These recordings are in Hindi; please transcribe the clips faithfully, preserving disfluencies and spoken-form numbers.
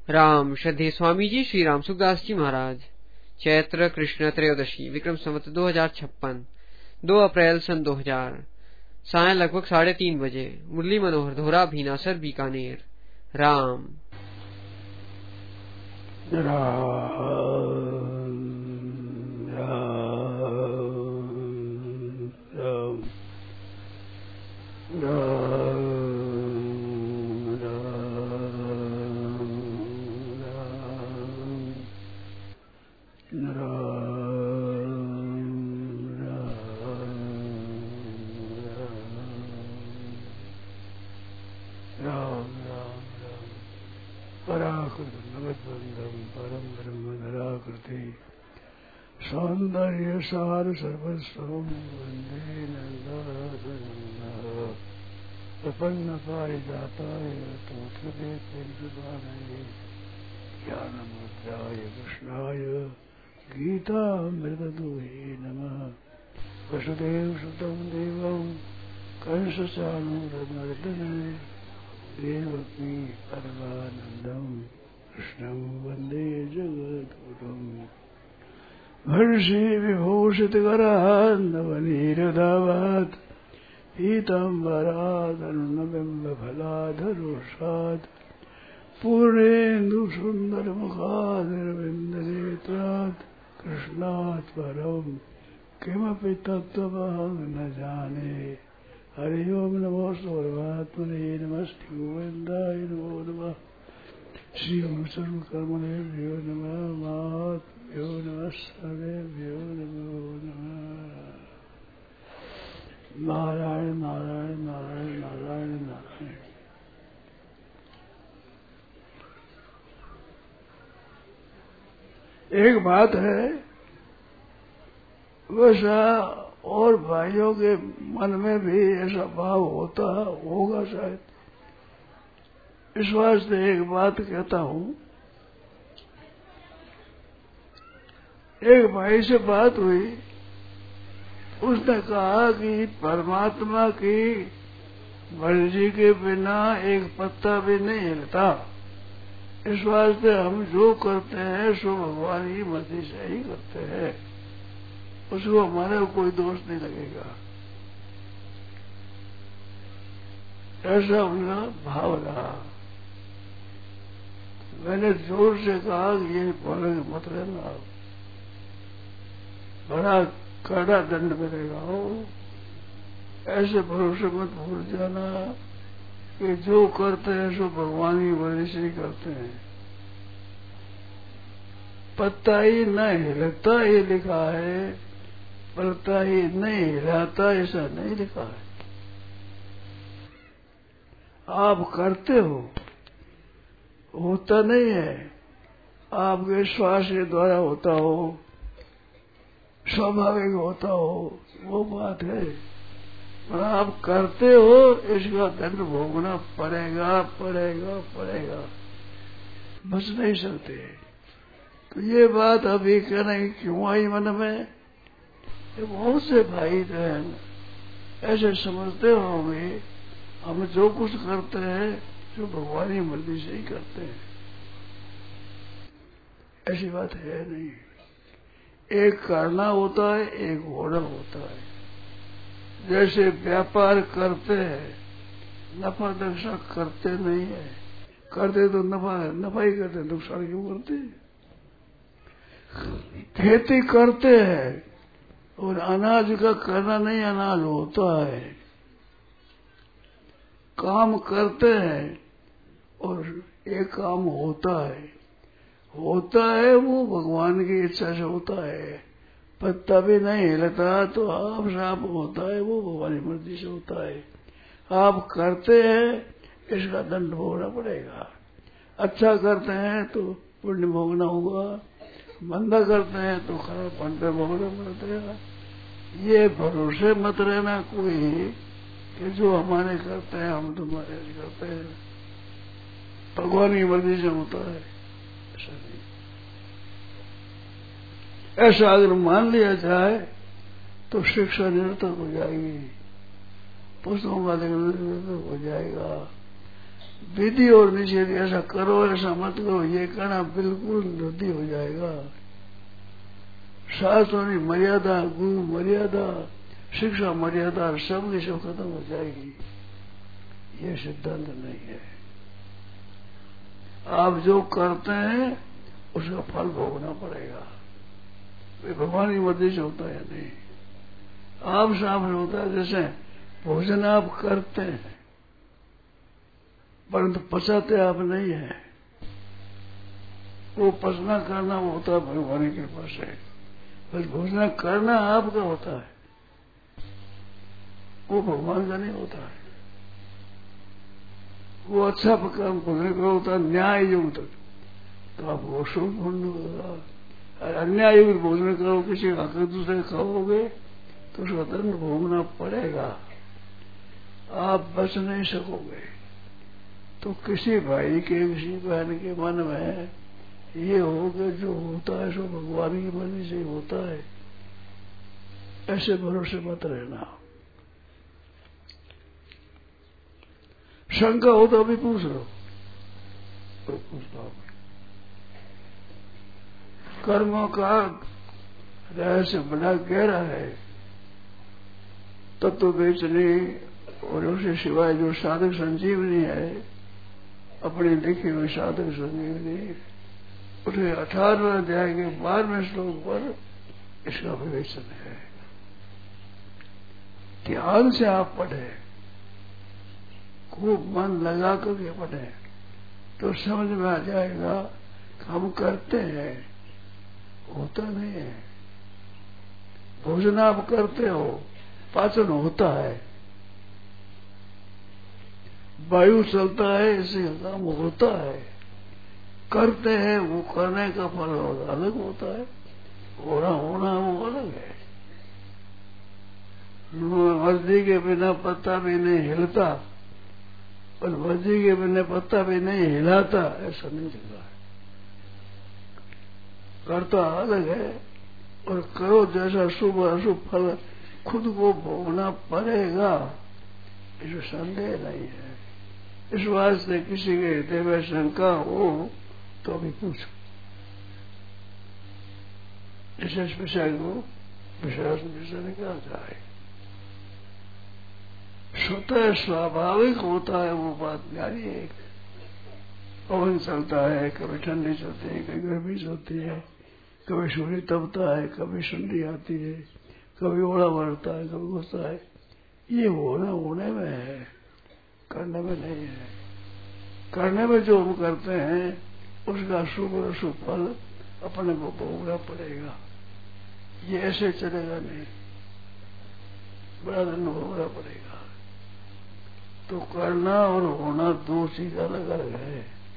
राम श्रद्धेय स्वामी जी श्री राम सुखदास जी महाराज। चैत्र कृष्ण त्रयोदशी विक्रम संवत दो हजार छप्पन दो अप्रैल सन दो हजार। सायं लगभग साढ़े तीन बजे। मुरली मनोहर धोरा भीनासर बीकानेर। राम राम राम राम परम ब्रह्म निराकृति सौंदर्य सार सर्वस्वं वंदे नंदनंदन प्रपन्न पारिजाताय तोत्रवेत्रपाणये ज्ञानमुद्राय कृष्णाय गीतामृतदुहे नमः। वसुदेव सुतं देवं कंसचाणूरमर्दनं देवकी परमानन्दं कृष्णं वन्दे जगद्गुरुम्। हर्षि विभूषितकरान्नवनीरदावात् पीताम्बरादनुनबिम्बफलाधरोषात् पूर्णेन्दुसुन्दरमुखादिरविन्दनेत्रात् कृष्णात् परं किमपि तत्त्वमहं न जाने। हरि ओम नमो परमात्मने नमस्ते गोविन्दाय नमो नमः। श्री ओम सर्वकर्मणेभ्यो नमः माभ्यो नमः सर्वेभ्यो नमो नमः। नारायण नारायण नारायण नारायण नारायण। एक बात है, वैसा और भाइयों के मन में भी ऐसा भाव होता होगा शायद। इस वास्ते एक बात कहता हूँ। एक भाई से बात हुई, उसने कहा कि परमात्मा की मर्जी के बिना एक पत्ता भी नहीं हिलता। इस वास्ते हम जो करते हैं सो भगवान की मर्जी से ही करते हैं, उसको हमारे कोई दोष नहीं लगेगा। ऐसा उनका भाव रहा। मैंने जोर से कहा कि ये बोलेंगे मत रहना, बड़ा कड़ा दंड मिलेगा। हो ऐसे भरोसे मत भूल जाना कि जो करते हैं सो भगवान की मर्जी से ही करते हैं। पत्ता ही न हिलता ये लिखा है, पत्ता ही नहीं हिलाता ऐसा नहीं लिखा है। आप करते हो, होता नहीं है। आपके श्वास के द्वारा होता हो, स्वाभाविक होता हो, वो बात है। पर आप करते हो, इसका दंड भोगना पड़ेगा पड़ेगा पड़ेगा, बच नहीं सकते। तो ये बात अभी कहना कि क्यों आई मन में, ये बहुत से भाई बहन ऐसे समझते होंगे हम जो कुछ करते हैं जो भगवान की मर्जी से ही करते हैं। ऐसी बात है नहीं। एक करना होता है, एक होना होता है। जैसे व्यापार करते हैं, नफा नुकसान करते नहीं है। करते तो नफा नफा ही करते, नुकसान क्यों करते? खेती करते हैं और अनाज का करना नहीं अनाज होता है। काम करते हैं और एक काम होता है। होता है वो भगवान की इच्छा से होता है। पत्ता भी नहीं हिलता तो आप साफ होता है, वो भगवान की मर्जी से होता है। आप करते हैं, इसका दंड भोगना पड़ेगा। अच्छा करते हैं तो पुण्य भोगना होगा, मंदा करते हैं तो खराब पंडे भोगना पड़ेगा। ये भरोसे मत रहना कोई कि जो हमारे करते हैं हम तुम्हारे करते हैं, भगवान की मर्जी से होता है। ऐसा नहीं। ऐसा अगर मान लिया जाए तो शिक्षा निरर्थक हो जाएगी, पुस्तकों का निरर्थक हो जाएगा। विधि और निषेध, ऐसा करो ऐसा मत करो, ये कहना बिल्कुल निवृत्ति हो जाएगा। शास्त्रों की मर्यादा, गुरु मर्यादा, शिक्षा मर्यादा सब की सब खत्म हो जाएगी। ये सिद्धांत नहीं है। आप जो करते हैं उसका फल भोगना पड़ेगा। वे भगवान की मर्जी से होता है नहीं। आप साफ होता है, जैसे भोजन आप करते हैं परंतु पचाते आप नहीं है। वो पचना करना वो होता है भगवान की कृपा से, बस भोजन करना आपका होता है, वो भगवान का नहीं होता है। वो अच्छा काम भोजन करो होता है न्याय युक्त, तो आप वो शुभ पुण्य होगा। अन्याय युक्त भोजन करो, किसी हक दूसरे खाओगे तो उसका दंड भोगना पड़ेगा, आप बच नहीं सकोगे। तो किसी भाई के, किसी बहन के मन में ये हो कि जो होता है सो भगवान की मर्जी से होता है, ऐसे भरोसे मत रहना। शंका हो तो अभी पूछ लो, तो पूछ लो। कर्मों का रहस्य बड़ा गहरा है, तत्व बेचने और उसके सिवाय जो साधक संजीवनी है, अपने लिखी हुई साधक संजीवनी, उसके अठारहवें अध्याय के बारहवें श्लोक पर इसका विवेचन है। ध्यान से आप पढ़े, खूब मन लगा करके पढ़े, तो समझ में आ जाएगा हम करते हैं, होता नहीं है। भोजन आप करते हो, पाचन होता है, वायु चलता है, इससे काम होता है। करते हैं, वो करने का फल अलग होता है, होना होना वो अलग है। मर्जी के बिना पत्ता भी नहीं हिलता और मर्जी के बिना पत्ता भी नहीं हिलाता, ऐसा नहीं चलता है। करता अलग है और करो जैसा शुभ अशुभ फल खुद को भोगना पड़ेगा, इसमें संदेह नहीं है। इस वास्ते किसी के हृदय में शंका हो तो अभी पूछो, इस विषय को विश्वास विषय निकाल जाए। स्वतः स्वाभाविक होता है वो बात न्यारी है। पवन चलता है, कभी ठंडी चलती है, कभी गर्मी चलती है, कभी सूर्य तपता है, कभी ठंडी आती है, कभी ओला बढ़ता है, कभी गुस्सा है। ये होना होने में है, करने में नहीं है। करने में जो हम करते हैं उसका शुभ और अशुभ फल अपने को भोगना पड़ेगा। ये ऐसे चलेगा नहीं, बड़ा दंड भोगना पड़ेगा। तो करना और होना दो चीज अलग अलग है।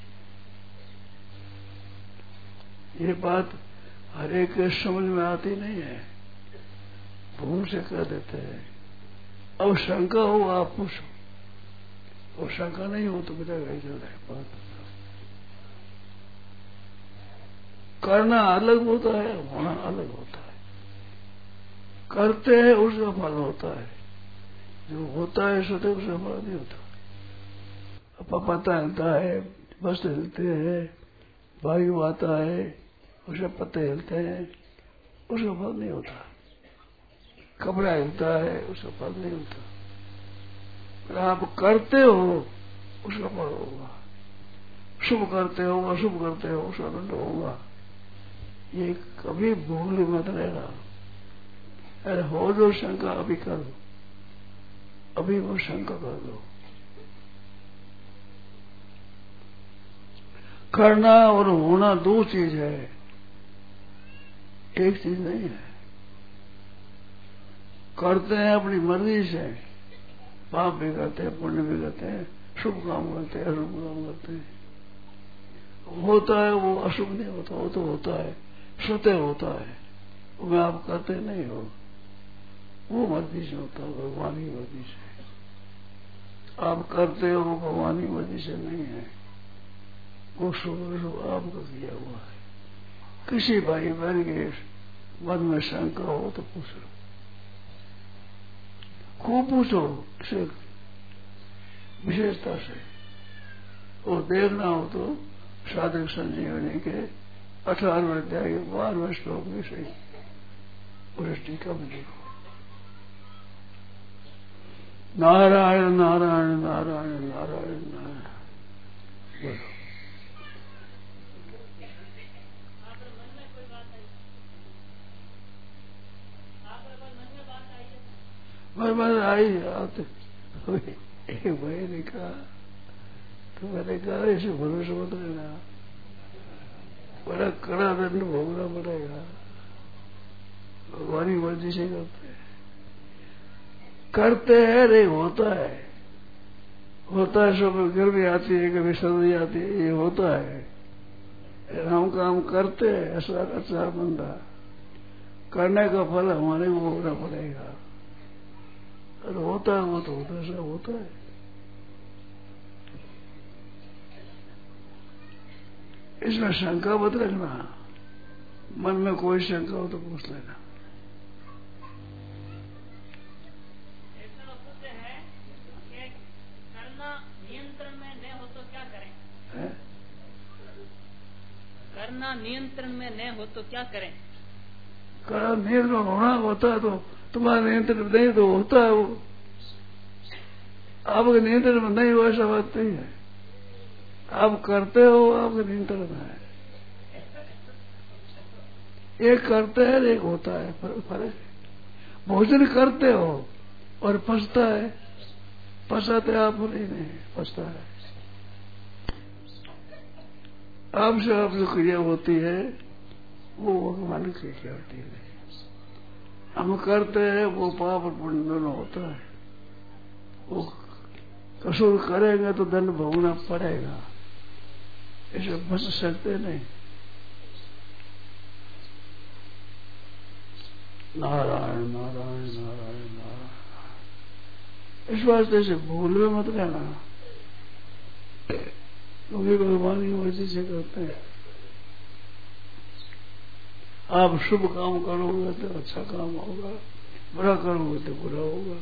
ये बात हर एक के समझ में आती नहीं है, भूल से कह देते हैं। अब शंका हो आप पूछो, और शंका नहीं हो तो मेरा गई चल रहा है बात। करना अलग होता है, होना अलग होता है। करते हैं उसका फल होता है, जो होता है स्वतः उसका फल नहीं होता। अब पत्ता हिलता है, वस्त्र हिलते हैं, वायु आता है, उसके पत्ते हिलते हैं, उसका फल नहीं होता। कपड़ा हिलता है, उसका फल नहीं होता। अगर आप करते हो उसका फल होगा। शुभ करते हो, अशुभ करते हो, उसका दंड होगा। ये कभी भूल मत रहना। अरे हो जो शंका अभी कर दो, अभी वो शंका कर दो। करना और होना दो चीज है, एक चीज नहीं है। करते हैं अपनी मर्जी से, पाप भी करते हैं, पुण्य भी करते हैं, शुभ काम करते हैं, अशुभ काम करते हैं। होता है वो अशुभ नहीं होता, वो तो होता है, स्वतः होता है। वो आप करते नहीं हो, वो मर्जी से होता है, भगवान की मर्जी से। आप करते हो भगवान की मर्जी से नहीं है, वो शुभ शुभ आपका किया हुआ है। किसी भाई बहन के मन में शंका हो तो पूछ लो, खूब पूछो, विशेषता से। वो देखना हो तो साधक संजीवनी के अठारहवें अध्याय के बारहवें श्लोक में सही उस टीका में देखो। नारायण नारायण नारायण नारायण नारायण बोलो। मैं मन आई आते एक भाई ने कहा तो मैंने कहा ऐसे भरोसा मत लेना, बड़ा कड़ा दंड भोगना पड़ेगा, भगवान की मर्जी से करते हैं करते हैं रे होता है होता है सब गर्मी आती है कभी सर्दी आती है ये होता है। हम काम करते हैं ऐसा अच्छा बंदा करने का फल हमारे को भोगना पड़ेगा। और होता है वो तो होता है सब होता है। इसमें शंका मत रखना, मन में कोई शंका हो तो पूछ लेना। ऐसा पूछते हैं कि करना नियंत्रण में न हो तो क्या करें? है? करना नियंत्रण में न हो तो क्या करें? करना नियंत्रण होना होता है तो तुम्हारा नियंत्रण नहीं तो होता है वो, आपके नियंत्रण में नहीं हो ऐसा बात नहीं है। आप करते हो आपके नियंत्रण में है। एक करते हैं एक होता है, फर्क। भोजन करते हो और पचता है, पचाते आप नहीं नहीं पचता है। आपसे आप जो क्रिया होती है वो भगवान की क्रिया होती है। हम करते हैं वो पाप और पुण्य दोनों होता है। वो कसूर करेंगे तो दंड भोगना पड़ेगा, इसे बच सकते नहीं। नारायण नारायण नारायण नारायण। इस वास्ते से भूल में मत रहना, क्योंकि भगवान की मर्जी से करते हैं। आप शुभ काम करोगे तो अच्छा काम होगा, बुरा करोगे तो बुरा होगा।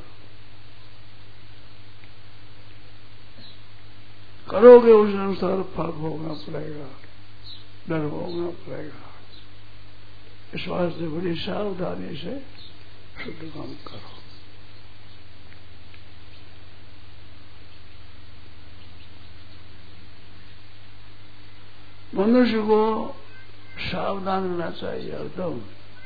करोगे उस अनुसार फल भोगना पड़ेगा, डर भोगना पड़ेगा। इस वास्ते बड़ी सावधानी से शुद्ध काम करो। मनुष्य को सावधान रहना चाहिए एकदम।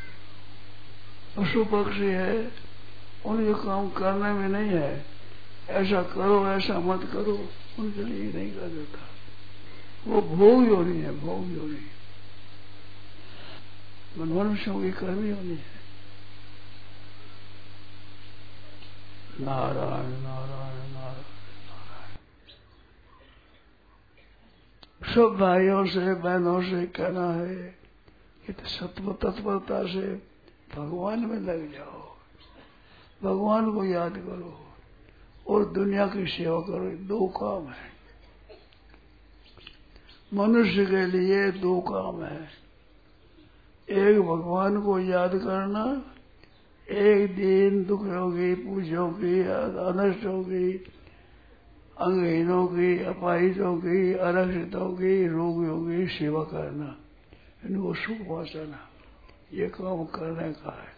पशु पक्षी है उनके काम करने में नहीं है, ऐसा करो ऐसा मत करो, उनके लिए नहीं कर देता। वो भोग योनि है, भोग योनि। मनुष्यों की कर्मी होनी है। नारायण नारायण नारायण नारायण। सब भाइयों से बहनों से कहना है कि सत्व तत्परता से भगवान में लग जाओ, भगवान को याद करो और दुनिया की सेवा करो। दो काम है मनुष्य के लिए, दो काम है। एक भगवान को याद करना, एक दीन दुखियों की, पूजों की, अनष्टों की, अंगहीनों की, अपाहिजों की, आरक्षितों की, रोगियों की सेवा करना, इनको सुख पहुंचाना, ये काम करने का है।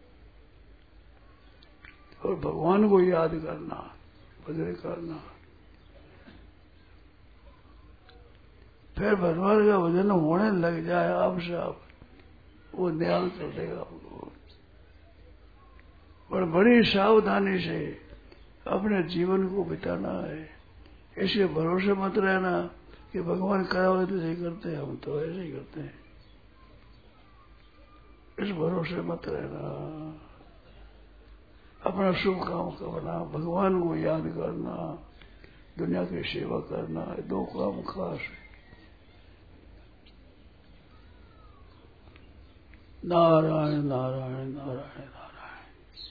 और भगवान को याद करना, भजन करना, फिर भगवान का भजन होने लग जाए आपसे आप, वो ध्यान कर देगा आपको। और बड़ी सावधानी से अपने जीवन को बिताना है। ऐसे भरोसे मत रहना कि भगवान करावे तो ऐसे करते हैं, हम तो ऐसे ही करते हैं। इस भरोसे मत रहना। अपना शुभ काम करना, भगवान को याद करना, दुनिया की सेवा करना, दो काम खास है। नारायण नारायण नारायण नारायण।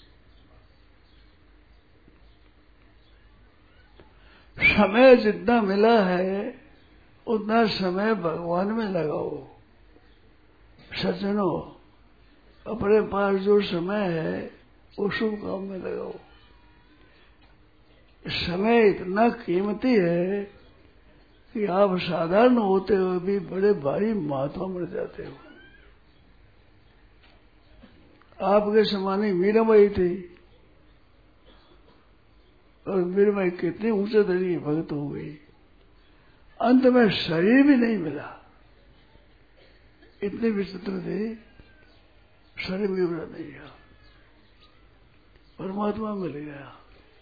समय जितना मिला है उतना समय भगवान में लगाओ। सज्जनों, अपने पास जो समय है वो शुभ काम में लगाओ। समय इतना कीमती है कि आप साधारण होते हुए भी बड़े भारी महात्मा बन जाते हो। आपके समान ही मीराबाई थी, और मीराबाई कितनी ऊंचे दर्जे भक्त हो गई, अंत में शरीर भी नहीं मिला, इतने विचित्र थे, शरीर भी मिला नहीं गया, परमात्मा मिल गया।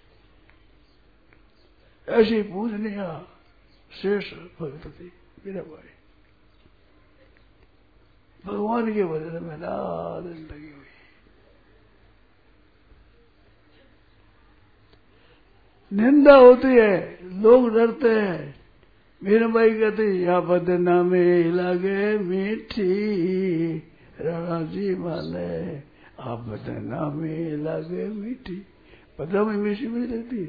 ऐसी पूजनीय श्रेष्ठ भक्त थी मीराबाई, भगवान के भजन में रात दिन लगी हुई। निंदा होती है, लोग डरते हैं। मीराबाई कहती या बदनामी लगे मीठी, राणा जी माने आप बदनामी लगे मीठी। बदनामी मीठी नहीं लगती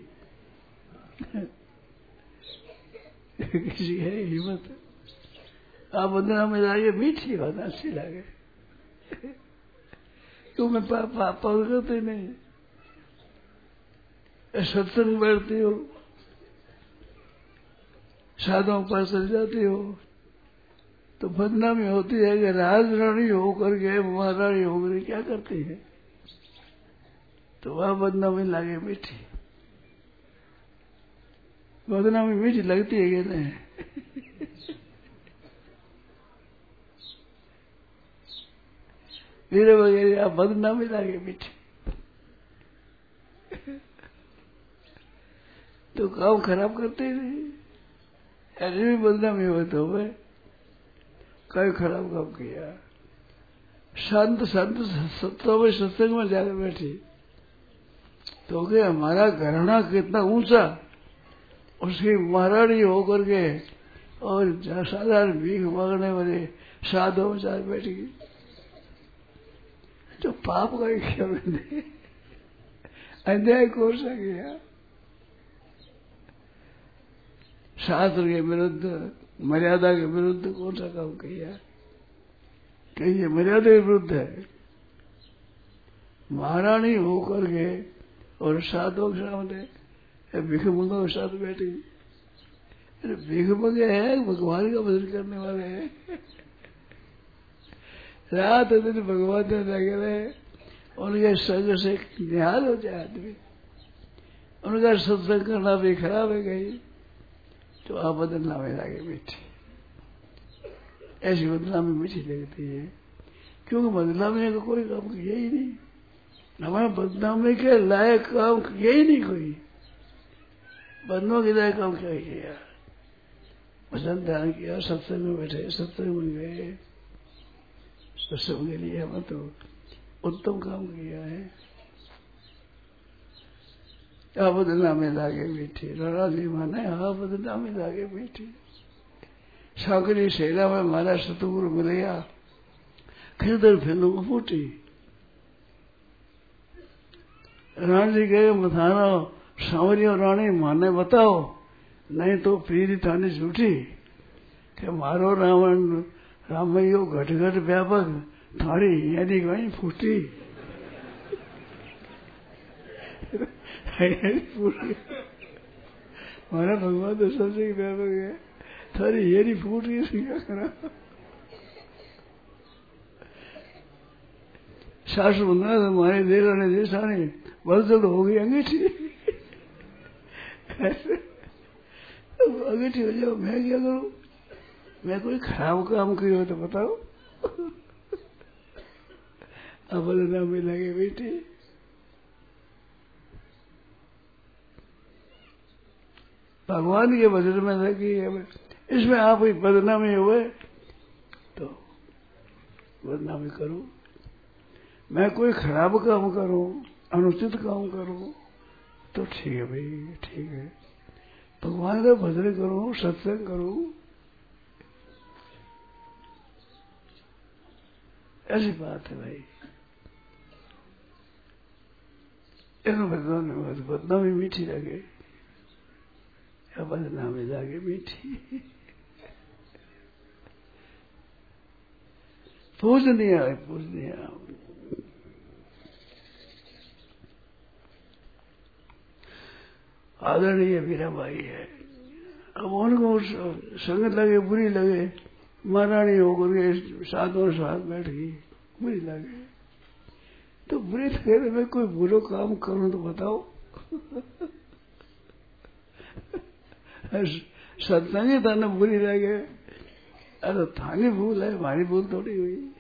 किसी है हिम्मत, आप बदनामी लगे मीठी बात अच्छी लगे क्यों मैं पापा पाप करते नहीं, सत्संग बैठती हो, साधुओं के पास चल जाती हो, तो बदनामी होती है कि राज रानी होकर के महारानी होकर क्या करती है, तो वह बदनामी लगे मीठी। बदनामी मीठी लगती है कि नहीं? मेरे वगैरह आप बदनामी लगे मीठी तो काम खराब करते ही नहीं, ऐसे भी बदनामी हुए तो हुए, कई खराब काम किया। शांत शांत सत्ता में सत्संग में जाकर बैठी तो क्या हमारा घराना कितना ऊंचा, उसकी महारानी होकर के और साधारण भीख मांगने वाले साधु में जाकर बैठ गई, तो पाप का क्या मैंने अन्याय कौन सा किया? शास्त्र के विरुद्ध, मर्यादा के विरुद्ध कौन सा काम किया? कहीं ये मर्यादा के विरुद्ध है। महारानी होकर के और साधुओं के सामने भिख मंगा के साथ बैठी, अरे भिख मंगे है, भगवान का भजन करने वाले हैं, रात दिन भगवान ने लगे रहे, उनके संग से निहाल हो जाए आदमी, उनका सत्संग करना भी खराब है गई, तो आप बदनामी लगे मीठी। ऐसी बदनामी मीठी लगती है, क्योंकि बदनामी का कोई काम किया ही नहीं, हमारे बदनामी के लायक काम किया ही नहीं कोई, बदनामी के लायक काम क्या किया? भजन ध्यान किया, सत्संग में बैठे, सत्संग में गए, सत्संग के लिए हमें तो उत्तम काम किया है। आ बदनामी लागे मीठी, राणा जी माने आ बदनामी लागे मीठी। सांकरी सेना में हमारा सतगुरु मिल गया, खिरदर फिल्म फूटी। राणा जी गए मथाना, सांवरी और रानी माने बताओ, नहीं तो पीरी थानी झूठी, कि मारो रावण रामयो घट घट व्यापक, थारी यानी कहीं फूटी। हमारा भगवान तो सबसे व्यापक है, थारी येरी फूट रही है, क्या करा? सासु बंधना हमारे देर ने देशाने बस जल्द हो गई अंगीठी। अंगीठी हो जाओ, मैं क्या करूं? मैं कोई खराब काम किया हो तो बताओ। अब बदनामी लगे बेटी, भगवान के भजन में लगी है, इसमें आप कोई बदनामी हुए तो बदनामी करो। मैं कोई खराब काम करूं, अनुचित काम करूं तो ठीक है भाई, ठीक है, भगवान का भजन करूं, सत्संग करूं, ऐसी बात है भाई। इन भगवान में बदनामी मीठी लगे या बदनामी लगे मीठी, पूजनीय है, पूजनीय। आदरणीय मीराबाई है, अब उनको संगत लगे, बुरी लगे, महारानी होकर के साधुओं साथ बैठ गई, बुरी लगे तो बुरी लगे मैं कोई बुरो काम करूं तो बताओ। सत्संग थाने बुरी लगे, अरे थानी भूल है, हमारी भूल थोड़ी हुई।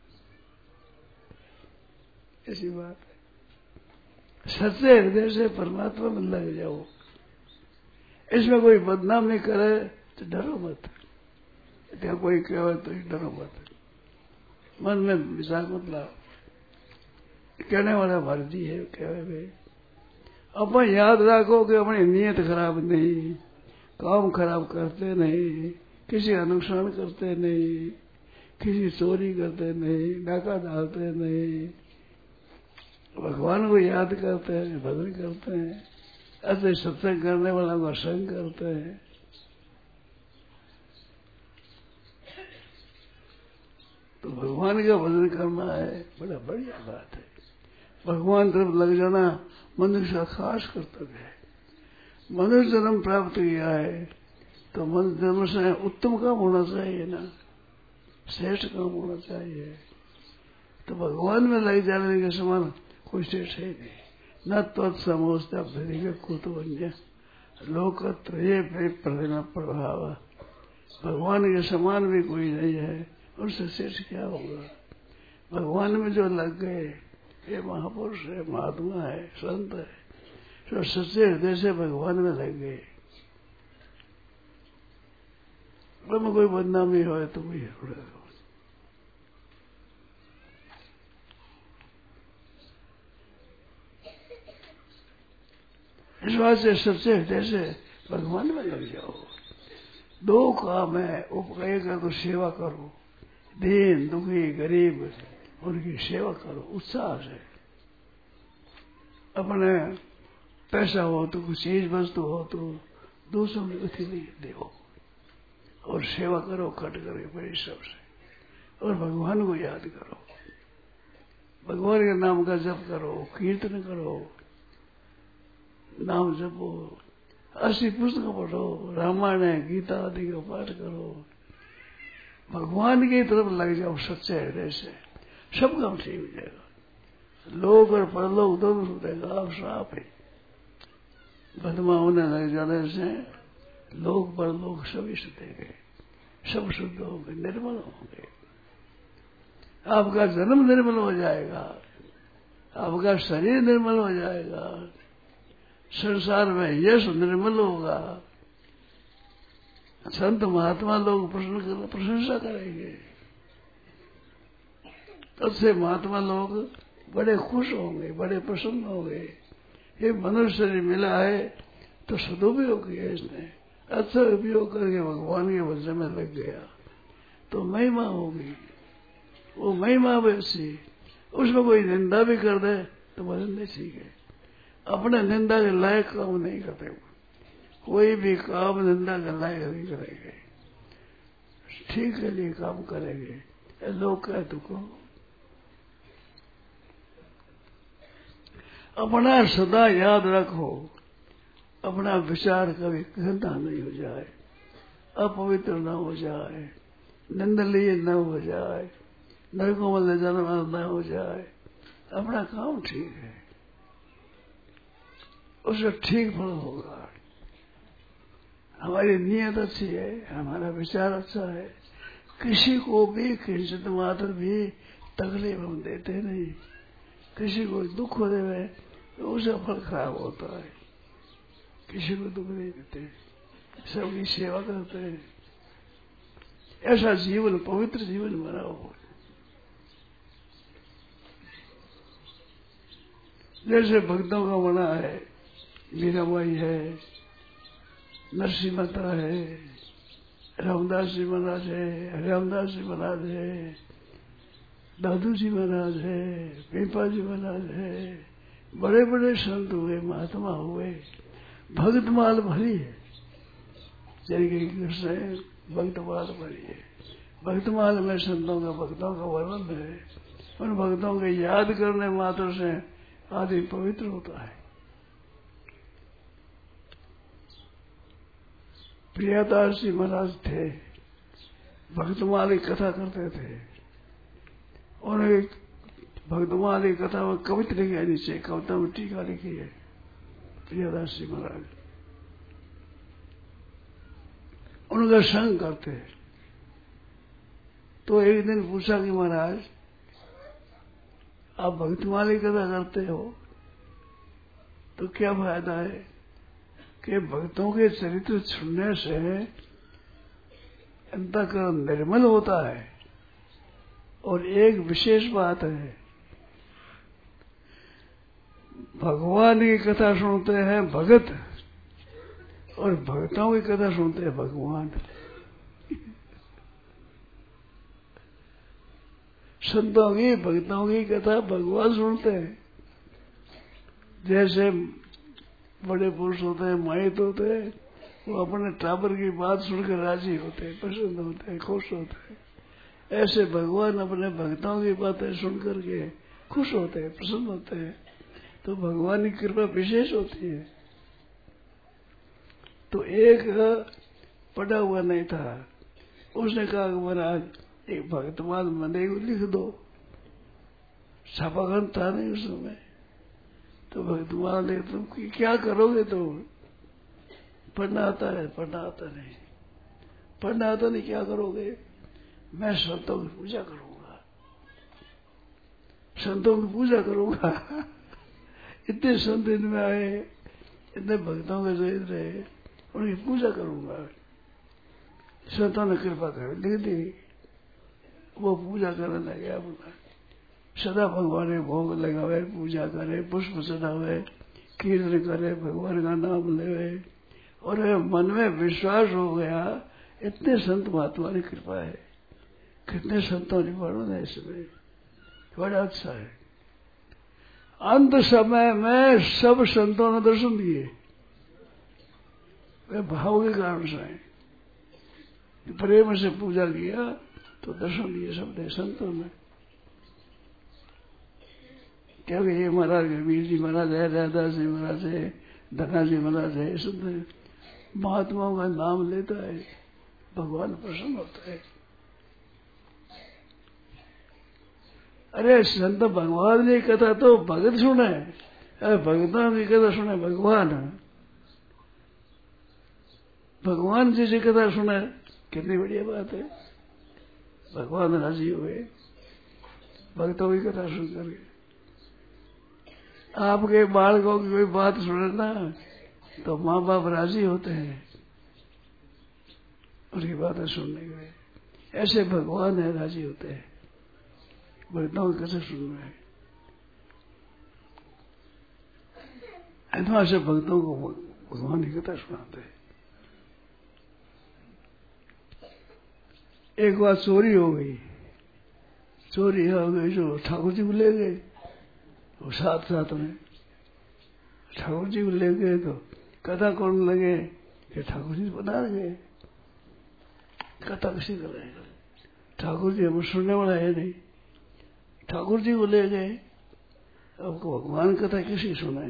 ऐसी बात है। सच्चे हृदय से परमात्मा में लग जाओ। इसमें कोई बदनाम नहीं करे तो डरो मत, क्या कोई कहे तो डरो मत, मन में विचार मत लाओ। कहने वाला भरती है, कहे भाई अपन याद रखो कि अपनी नीयत खराब नहीं, काम खराब करते नहीं, किसी का नुकसान करते नहीं, किसी चोरी करते नहीं, डाका डालते नहीं, भगवान को याद करते हैं, भजन करते हैं, ऐसे सत्संग करने वाला को संग करते हैं। तो भगवान का भजन करना है, बड़ा बढ़िया बात है। भगवान तरफ लग जाना मनुष्य का खास कर्तव्य है। मनुष्य जन्म प्राप्त किया है तो मनुष्य जन्म से उत्तम काम होना चाहिए ना, श्रेष्ठ काम होना चाहिए। तो भगवान में लग जाने के समान कोई श्रेष्ठ है नहीं। न तत्समोस्ता को तो अन्य लोकत्रये प्रतिमा प्रभाव, भगवान के समान भी कोई नहीं है, उससे श्रेष्ठ क्या होगा। भगवान में जो लग गए, ये महापुरुष है, महात्मा है, संत है, जो सच्चे हृदय से भगवान में लग गए, में कोई बदनामी हो तो कोई उड़ेगा। इस बात से सच्चे हृदय से भगवान में लग जाओ। दो काम है, उपकार कर तो सेवा करो, दीन दुखी गरीब उनकी सेवा करो उत्साह से। अपने पैसा हो तो कुछ चीज वस्तु हो तो दूसरों की उठी नहीं दो और सेवा करो खट करे परिश्रम से, और भगवान को याद करो, भगवान के नाम का जप करो, कीर्तन करो, नाम जपो, अस्सी पुस्तक पढ़ो, रामायण है, गीता आदि का पाठ करो, भगवान की तरफ लग जाओ सच्चे हृदय से, सब काम ठीक हो जाएगा। लोक और परलोक दोनों सुधेगा, आप साफ है। बदमा होने लग जाने से लोक परलोक सभी सुधेंगे, सब शुद्ध होंगे, निर्मल होंगे। आपका जन्म निर्मल हो जाएगा, आपका शरीर निर्मल हो जाएगा, संसार में यश निर्मल होगा, संत महात्मा लोग प्रशंसा प्रशंसा करेंगे, अच्छे महात्मा लोग बड़े खुश होंगे, बड़े प्रसन्न होंगे। ये मनुष्य शरीर मिला है तो सदुपयोग किया इसने, अच्छा उपयोग करके भगवान के वचन में लग गया तो महिमा होगी। वो महिमा वैसी, उसमें कोई निंदा भी कर दे तो भजन नहीं सीखे। अपने निंदा के लायक काम नहीं करते, कोई भी काम निंदा के लायक नहीं करेंगे, ठीक के लिए काम करेंगे। लोग कह तुको अपना सदा याद रखो, अपना विचार कभी गंदा नहीं हो जाए, अपवित्र न हो जाए, निंदनीय न हो जाए, नरकों में ले जाने वाला न हो जाए। अपना काम ठीक है, उससे ठीक फल होगा। हमारी नीयत अच्छी है, हमारा विचार अच्छा है, किसी को भी किंचित मात्र भी तकलीफ हम देते नहीं, किसी को दुख हो देवे तो उसका फल खराब होता है। किसी को दुख नहीं देते, सबकी सेवा करते हैं। ऐसा जीवन, पवित्र जीवन बनाओ। जैसे भक्तों का बना है, मीराबाई है, नरसिंह माता है, रामदास जी महाराज है, रामदास जी महाराज है, दादू जी महाराज है, पीपा जी महाराज है, बड़े बड़े संत हुए, महात्मा हुए, भक्तमाल भरी है। जैसे कृष्ण भक्तमाल भरी है, भक्तमाल में संतों का, भक्तों का वर्णन है। उन भक्तों के याद करने मात्र से आदमी पवित्र होता है। प्रियदास जी महाराज थे, भक्तमाली कथा करते थे। उन्होंने भक्तमाली कथा में कविता लिखी है, नीचे कविता में टीका लिखी है प्रियदास जी महाराज। उनका संग करते। तो एक दिन पूछा कि महाराज आप भक्तमाली कथा करते हो तो क्या फायदा है? कि भक्तों के चरित्र सुनने से अंतःकरण निर्मल होता है। और एक विशेष बात है, भगवान की कथा सुनते हैं भगत और भक्तों की कथा सुनते हैं भगवान। संतों की भक्तों की कथा भगवान सुनते हैं। जैसे बड़े पुरुष होते हैं, माहित होते हैं, वो अपने टाबर की बात सुनकर राजी होते हैं, प्रसन्न होते हैं, खुश होते हैं। ऐसे भगवान अपने भक्तों की बातें सुनकर के खुश होते हैं, प्रसन्न होते हैं। तो भगवान की कृपा विशेष होती है। तो एक पढ़ा हुआ नहीं था, उसने कहा कि महाराज एक भक्तमान मंदिर को लिख दो। छापाखंड था नहीं उस समय। तो भक्तमान ले तुम क्या करोगे? तो पढ़ना आता है? पढ़ना आता नहीं। पढ़ना आता नहीं, क्या करोगे? मैं संतों की पूजा करूंगा, संतों की पूजा करूंगा। इतने संत इनमें आए, इतने भक्तों के सहित रहे, उनकी पूजा करूंगा। संतों ने कृपा कर लिख दी। वो पूजा करने लगे। अपना सदा भगवान के भोग लगावे, पूजा करे, पुष्प चढ़ावे, कीर्तन करे, भगवान का नाम लेवे। और मन में विश्वास हो गया, इतने संत महात्मा की कृपा है। कितने संतों ने पढ़ो ना इसमें, बड़ा अच्छा है। अंत समय में सब संतों ने दर्शन दिए। वे भाव के कारण से प्रेम से पूजा किया तो दर्शन दिए सबने संतों ने। क्योंकि ये महाराज कबीर जी महाराज है, रैदास जी महाराज है, धना जी महाराज है, सब महात्माओं का नाम लेता है, भगवान प्रसन्न होता है। अरे संत भगवान की कथा तो भगत सुने, भगवान की कथा सुने भगवान। भगवान जी की कथा सुने, कितनी बढ़िया बात है। भगवान राजी हुए भक्तों की कथा सुन करके। आपके बालकों की कोई बात सुने ना तो माँ बाप राजी होते हैं उनकी बातें सुनने के लिए। ऐसे भगवान है, राजी होते हैं भक्तों की कथा सुनने में। ऐसा से भक्तों को भगवान की कथा सुनाते हैं। एक बार चोरी हो गई, चोरी हो गई जो ठाकुर जी को ले गए। वो साथ साथ में ठाकुर जी को ले गए तो कथा करने लगे कि ठाकुर जी बना गए। कथा किसी करेगा? ठाकुर जी हम सुनने वाला है नहीं। ठाकुर जी को ले गए, अब भगवान कथा किसी सुनाए?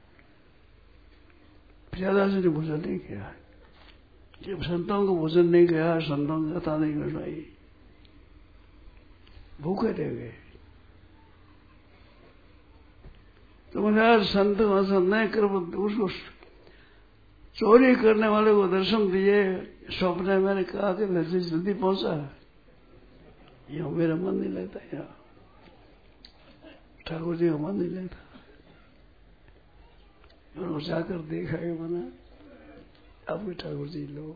ज्यादा से भोजन नहीं किया। जब संतों को भोजन नहीं किया, संतों की कथा नहीं सुनाई, भूखे रह गए। तो महाराज संत वसन नहीं कर, उसको चोरी करने वाले को दर्शन दिए। सपने मैंने कहा कि नजदीक जल्दी पहुंचा, यह मेरा मन नहीं लगता, यहाँ ठाकुर जी का मन नहीं लगता। उनको जाकर देखा कि बना आपके ठाकुर जी लोग।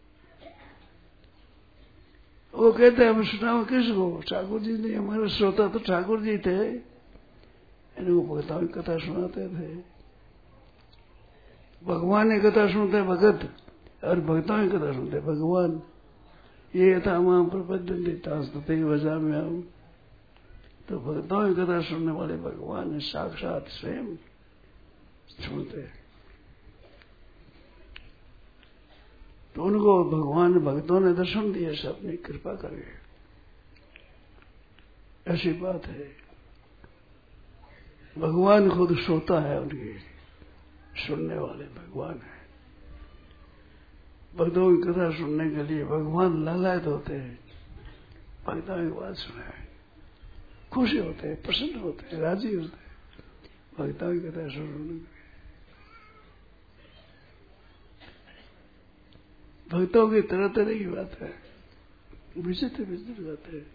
वो कहते हम सुनाओ किसको? ठाकुर जी ने, हमारे श्रोता तो ठाकुर जी थे, इनको भक्तों की कथा सुनाते थे। भगवान की कथा सुनते भगत और भक्तों की कथा सुनते भगवान। ये था मां प्रपद्यन्ते तास्तते वजा में आऊं। तो भक्तों की कथा सुनने वाले भगवान साक्षात स्वयं सुनते। तो उनको भगवान भक्तों ने दर्शन दिए, सब अपनी कृपा करके। ऐसी बात है। भगवान खुद श्रोता है, उनके सुनने वाले भगवान है। भक्तों की कथा सुनने के लिए भगवान लालायत होते हैं, भक्तों की बात सुने खुशी होते हैं, प्रसन्न होते हैं, राजी होते हैं भक्तों की कथा सुनने के लिए। भक्तों की तरह तरह की बात है, विचित्र विचित्र बात है।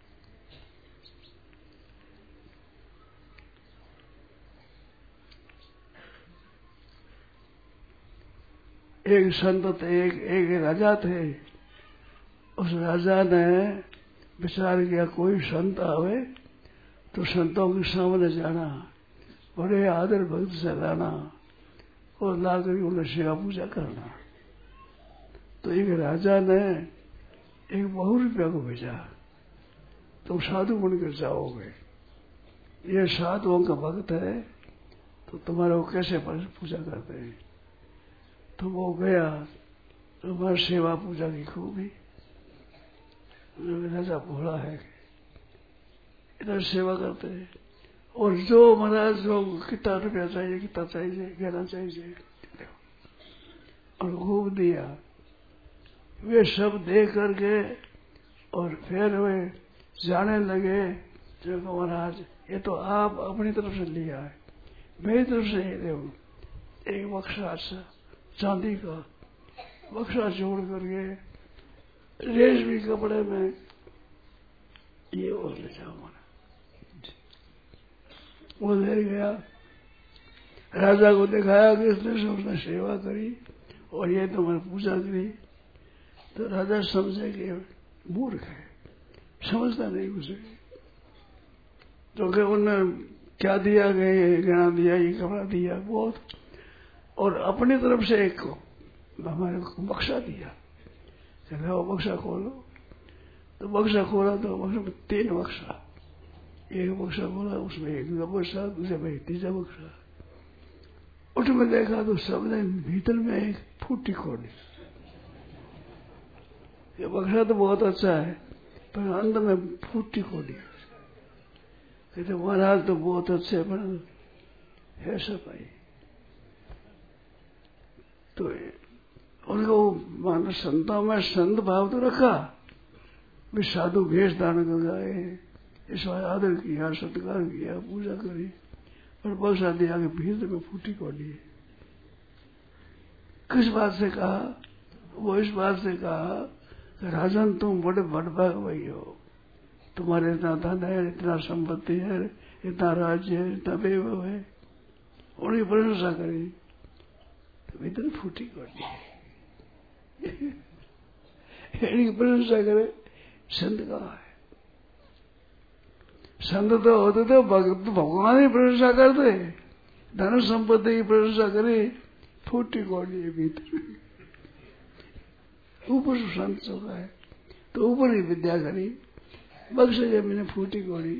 एक संत थे, एक एक राजा थे। उस राजा ने विचार किया कोई संत आवे तो संतों के सामने जाना, बड़े आदर भक्त से लाना और लाकर उन्हें सेवा पूजा करना। तो एक राजा ने एक बहु रुपया को भेजा, तुम साधु बनकर जाओगे, ये साधुओं का भक्त है तो तुम्हारा वो कैसे पूजा करते हैं। तो वो गया, तुम्हारी सेवा पूजा की खूबी। राजा भोला है, इधर सेवा करते हैं और जो महाराज जो कितना रुपया चाहिए, कितना चाहिए, कहना चाहिए और खूब दिया। वे सब दे करके और फिर वे जाने लगे। जो महाराज ये तो आप अपनी तरफ से लिया है, मेरी तरफ से ये दो। एक बक्सा अच्छा चांदी का बक्सा जोड़ करके रेशमी कपड़े में ये और ले जाओ महाराज। वो ले गया, राजा को दिखाया कि इसने से उसने सेवा करी और ये तो मैंने पूजा करी। तो राजा समझे कि मूर्ख है, समझता नहीं उसे, तो कि उन्होंने क्या दिया गया, गहना दिया, ये कपड़ा दिया बहुत, और अपनी तरफ से एक हमारे को बक्सा दिया। चलो वो बक्सा खोलो, तो बक्सा खोला तो बक्सा में तीन बक्सा, एक बक्सा खोला उसमें एक बक्सा, दूसरे में तीसरा बक्सा। उसमें देखा तो सबने भीतर में एक फूटी खोली। ये बक्सा तो बहुत अच्छा है पर अंदर में फूटी खोली। कहते महाराज तो बहुत अच्छे पर है सब आई। तो उनको मानो संतों में संत भाव तो रखा, भी साधु भेष दान कर गए, इस आदर किया, सत्कार किया, पूजा करी, पर बक्सा दिया के भीतर में फूटी खोली। किस बात से कहा? वो इस बात से कहा कि राजन तुम बड़े बड़भागी हो, तुम्हारे इतना धन है, इतना संपत्ति है, इतना राज्य है, इतना वैभव है, उनकी प्रशंसा करी तो भीतर फूटी खोली। इनकी प्रशंसा करे संत कहा है? संत तो होते थे भगत, भगवान ही प्रशंसा करते, धन संपत्ति की प्रशंसा करे, फूटी खोली है भीतर। ऊपर से संत चौका है तो ऊपर ही विद्या करी, बक्से जब मैंने फूटी खोली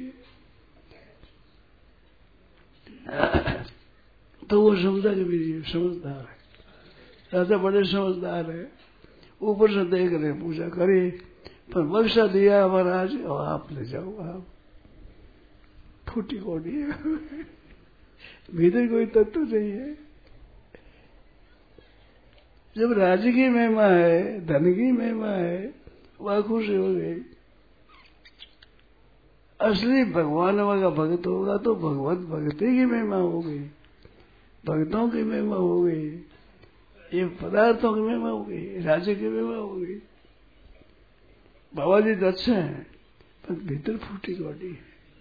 तो वो समझा कि मेरी समझदार है, राजा बड़े समझदार है, ऊपर से देख रहे पूजा करी, पर बक्सा दिया महाराज और आप ले जाओ, आप फूटी खोली है। भीतर कोई तत्व नहीं है। जब राज्य की महिमा है, धन की महिमा है, वह खुशी हो गई। असली भगवान का भक्त होगा तो भगवत भक्ति की महिमा हो गई, भक्तों की महिमा हो गई, ये पदार्थों की महिमा हो गई, राज्य की महिमा हो गई। बाबा जी तो अच्छे हैं पर भीतर फूटी गोटी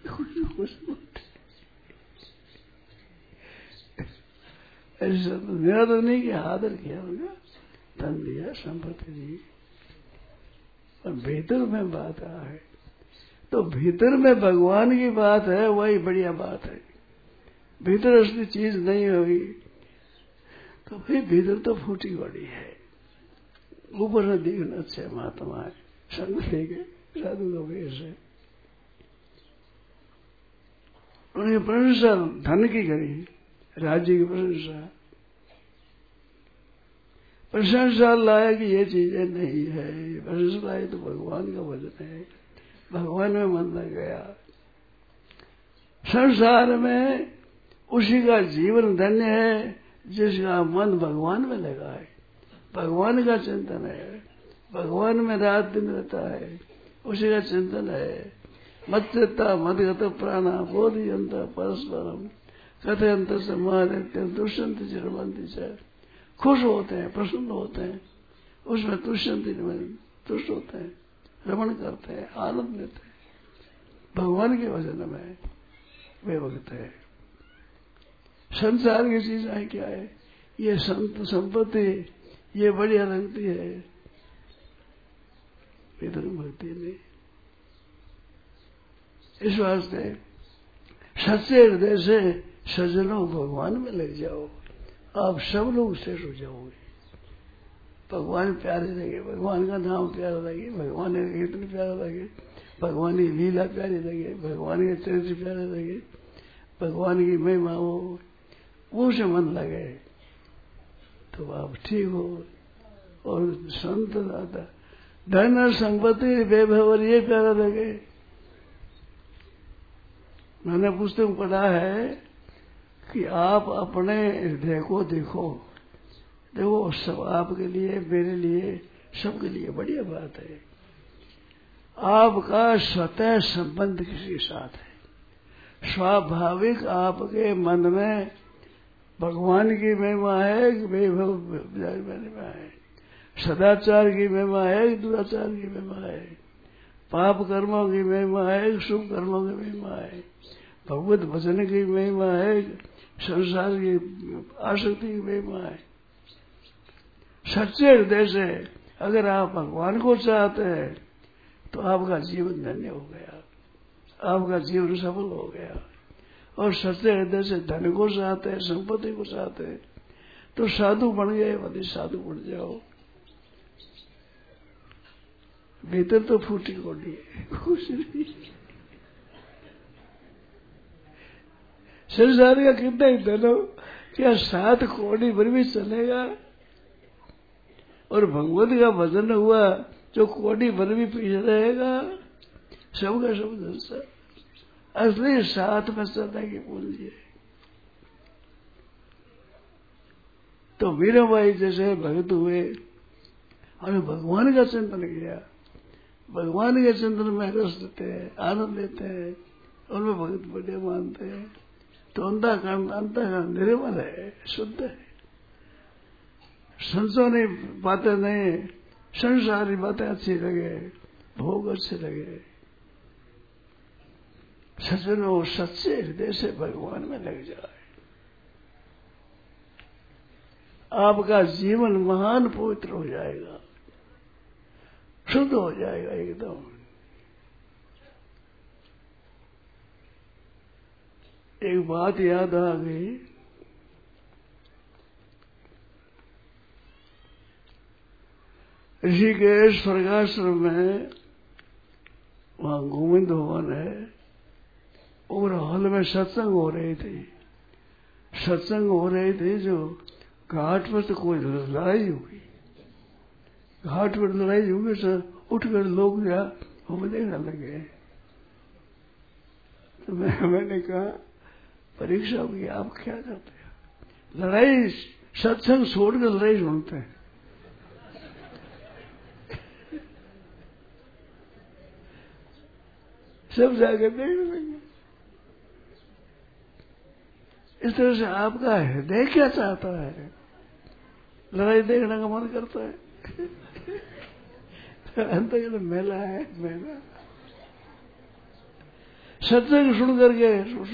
ऐसा तो मेरा तो नहीं कि आदर किया होगा, धन दिया, संपत्ति दी, पर भीतर में बात आ है तो भीतर में भगवान की बात है, वही बढ़िया बात है। भीतर असली चीज नहीं होगी तो भाई भीतर तो फूटी बड़ी है। ऊपर से दिखना अच्छे महात्मा है, संग लेके साधु का वेश है, उन्हें प्रशंसा धन की करी, राज्य की प्रशंसा, प्रशंसा लायक ये चीजें नहीं है। प्रशंसा लायक तो भगवान का वचन है, भगवान में मन न गया। संसार में उसी का जीवन धन्य है जिसका मन भगवान में लगा है। भगवान का चिंतन है, भगवान में रात दिन रहता है, उसी का चिंतन है। मच्चित्ता मदगत प्राणा बोधियंता परस्परम कथयंत समानित्य दुष्यंत चिरवंती च। खुश होते हैं, प्रसन्न होते हैं, उसमें तुष्यंती तुष्ट होते हैं, रमण करते हैं, आनंद लेते हैं। भगवान के वचन में वे भक्त है। संसार की चीजें क्या है? ये संत संपत्ति ये बढ़िया लगती है, इधर भक्ति नहीं। इस वास्ते सच्चे हृदय से सज्जनों भगवान में लग जाओ, आप सब लोग शेष हो जाओगे। भगवान प्यारे लगे, भगवान का नाम प्यारा लगे, भगवान का कीर्तन प्यारा लगे, भगवान की लीला प्यारी लगे, भगवान के चरित्र प्यारे लगे, भगवान की महिमा हो वो से मन लगे तो आप ठीक हो। और संत दाता धन और संपत्ति वैभव और ये प्यारा लगे। मैंने पुस्तक पढ़ा है कि आप अपने हृदय को देखो, देखो सब आपके लिए, मेरे लिए, सबके लिए बढ़िया बात है। आपका स्वतः संबंध किसी के साथ है, स्वाभाविक आपके मन में भगवान की महिमा है कि वैभव महिमा है, सदाचार की महिमा है कि दुराचार की महिमा है, पाप कर्मों की महिमा है कि शुभ कर्मों की महिमा है, भगवत भजन की महिमा है, संसार की आसक्ति की महिमा है। सच्चे हृदय से अगर आप भगवान को चाहते हैं तो आपका जीवन धन्य हो गया, आपका जीवन सफल हो गया। और सच्चे हृदय से धन को चाहते हैं, संपत्ति को चाहते हैं तो साधु बन गए, वही साधु बन जाओ। भीतर तो फूटी कोडी है, कुछ नहीं। संसार का कितना ही धन हो, क्या सात कोड़ी भर भी चलेगा? और भगवत का भजन हुआ जो कोड़ी भर भी पीछे रहेगा, सबका सब धन असली साथ में सदा की पूंजी है। तो मीराबाई जैसे भक्त हुए और भगवान का चिंतन किया, भगवान के चिंतन में रस लेते हैं, आनंद लेते हैं, उनमें भगत बढ़िया मानते हैं, तो अंतःकरण अंतःकरण निर्मल है, शुद्ध है। संसारी बातें नहीं, संसारी बातें अच्छी लगे, भोग अच्छे लगे। सज्जनों सच्चे हृदय से भगवान में लग जाए, आपका जीवन महान पवित्र हो जाएगा, शुद्ध हो जाएगा एकदम। एक बात याद आ गई, ऋषिकेश स्वर्गाश्रम में वहां गोविंद भवन है, और हॉल में सत्संग हो रही थी, सत्संग हो रही थी। जो घाट पर तो कोई लड़ाई होगी, घाट पर लड़ाई होगी, सर उठकर लोग या हम देखने लगे। तो मैं मैंने कहा परीक्षा होगी, आप क्या करते हैं? लड़ाई सत्संग छोड़कर लड़ाई सुनते हैं। सब जाकर देखने लगे। इस तरह से आपका हृदय क्या चाहता है? लड़ाई देखने का मन करता है, अंतर्गत मेला है, मेला सत्संग सुन करके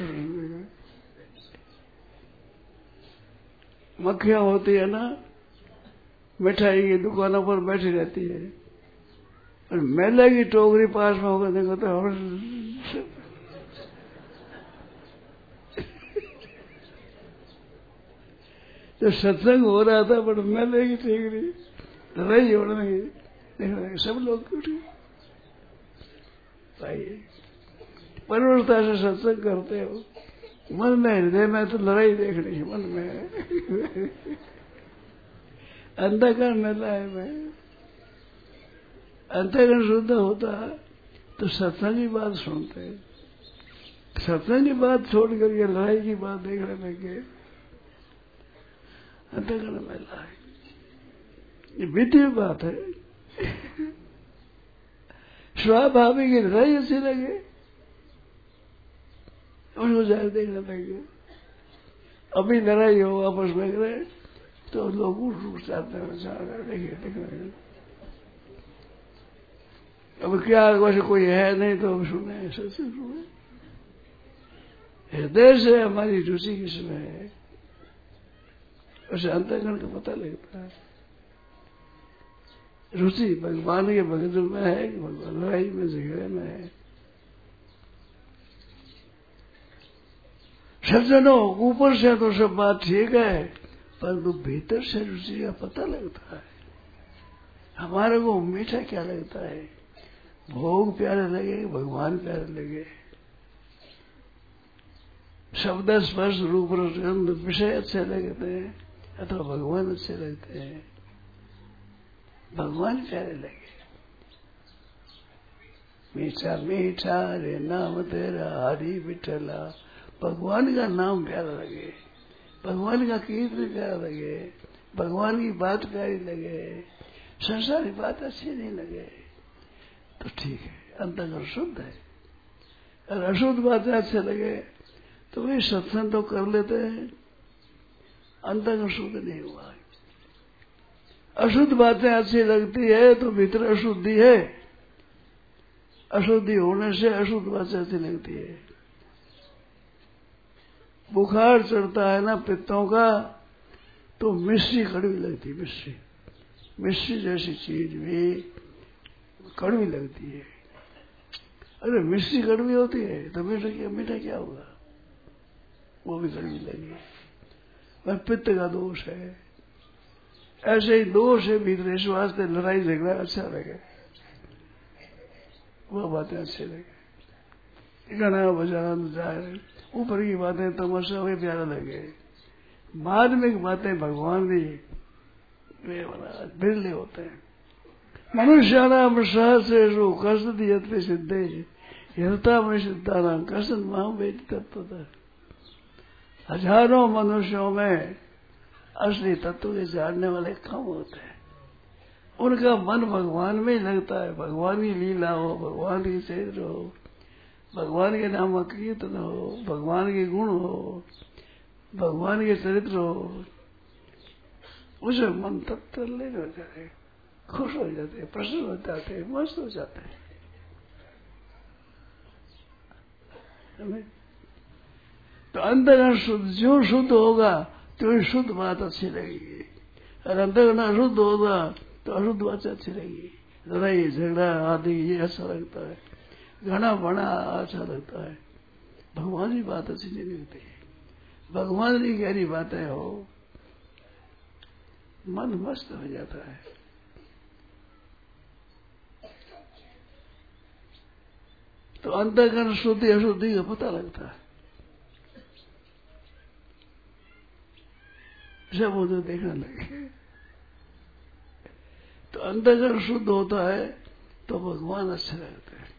मक्खियां होती है ना, मिठाई की दुकानों पर बैठी रहती है, और मेले की टोकरी पास में होकर देखो तो और तो सत्संग हो रहा था, पर मेले की टोकरी लड़ाई हो रही, देख सब लोग उठे भाई, परवरता से सत्संग करते हो, मन में हृदय में तो लड़ाई देखनी है, मन में अंधकरण मेला है। मैं अंतःकरण शुद्ध होता तो सत्संग की बात सुनते, सत्संग की बात छोड़ करके लड़ाई की बात देखने लगे, अंतःकरण मेला है। ये बीती बात है। स्वाभाविक लड़ाई अच्छी लगे उसको जाकर देखने लगे। अभी लड़ाई हो आपस में करे तो लोग उठ उठ जाते हैं, जाकर देखिए देखने। अब क्या वैसे कोई है नहीं तो अब सुने, ऐसे सुने। हृदय से हमारी रुचि किसमें है उसे अंतःकरण का पता लगता है। रुचि भगवान के भक्त में है कि भगवान लड़ाई में झगड़े में है। सज्जनों ऊपर से तो सब बात ठीक है परंतु भीतर से रुचि का पता लगता है। हमारे को मीठा क्या लगता है, भोग प्यारे लगे भगवान प्यारे लगे, शब्द स्पर्श रूप रंग विषय अच्छे लगते हैं अथवा भगवान अच्छे लगते हैं, भगवान प्यारे लगे। मीठा मीठा रे नाम तेरा हरि विठला, भगवान का नाम प्यारा लगे, भगवान का कीर्तन प्यारा लगे, भगवान की बात प्यारी लगे, संसारी बात अच्छी नहीं लगे तो ठीक है, अंतःकरण शुद्ध है। और अशुद्ध बातें अच्छे लगे तो वे सत्संग तो कर लेते हैं, अंतःकरण शुद्ध नहीं हुआ है। अशुद्ध बातें अच्छी लगती है तो भीतर अशुद्धि है, अशुद्धि होने से अशुद्ध बातें अच्छी लगती है। बुखार चढ़ता है ना पित्तों का तो मिश्री कड़वी लगती है, मिश्री मिश्री जैसी चीज भी कड़वी लगती है। अरे मिश्री कड़वी होती है तो मीठा क्या मीठा क्या होगा, वो भी कड़वी लगी। वह पित्त का दोष है, ऐसे ही दोष है भीतर, इस वास्ते लड़ाई झगड़ा अच्छा लगे, वह बातें अच्छी लगे। गाना बजाना जाए, ऊपर की बातें तमाशा वे प्यारा लगे, बाद में की बातें भगवान भी वे बिरले होते हैं। मनुष्याणाम सहस्रेषु कष्ट यत्ते सिद्धे यथा में सिद्धानाम कष्ट मां वेद तत्वतः। हजारों मनुष्यों में असली तत्व के जानने वाले कम होते हैं, उनका मन भगवान में ही लगता है। भगवान की लीला हो, भगवान की चरित्र हो, भगवान के नाम कीर्तन हो, भगवान के गुण हो, भगवान के चरित्र हो, उसे मन तत्पर ले हो जाए, खुश हो जाते हैं, प्रसन्न हो जाते हैं, मस्त हो जाते हैं। तो अंतःकरण शुद्ध, जो शुद्ध होगा तो शुद्ध बात अच्छी लगेगी, और अंतःकरण अशुद्ध होगा तो अशुद्ध बात अच्छी लगेगी। लड़ाई झगड़ा आदि ये अच्छा लगता है, घना बड़ा अच्छा लगता है, भगवान की बात अच्छी नहीं लगती। भगवान की गहरी बातें हो मन मस्त हो जाता है। तो अंतःकरण शुद्धि अशुद्धि का पता लगता है, सब वो जो देखने लगे। तो अंतःकरण शुद्ध होता है तो भगवान अच्छे लगते हैं,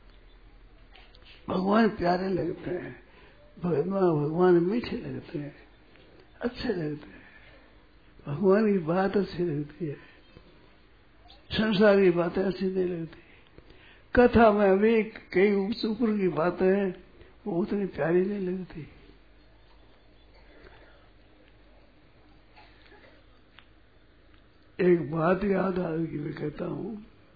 भगवान प्यारे लगते हैं, भगवान भगवान मीठे लगते हैं, अच्छे लगते हैं, भगवान की बात अच्छी लगती है, संसार की बातें अच्छी नहीं लगती। कथा में भी कई ऊपर की बातें हैं वो उतनी प्यारी नहीं लगती। एक बात याद आ गई, मैं कहता हूँ,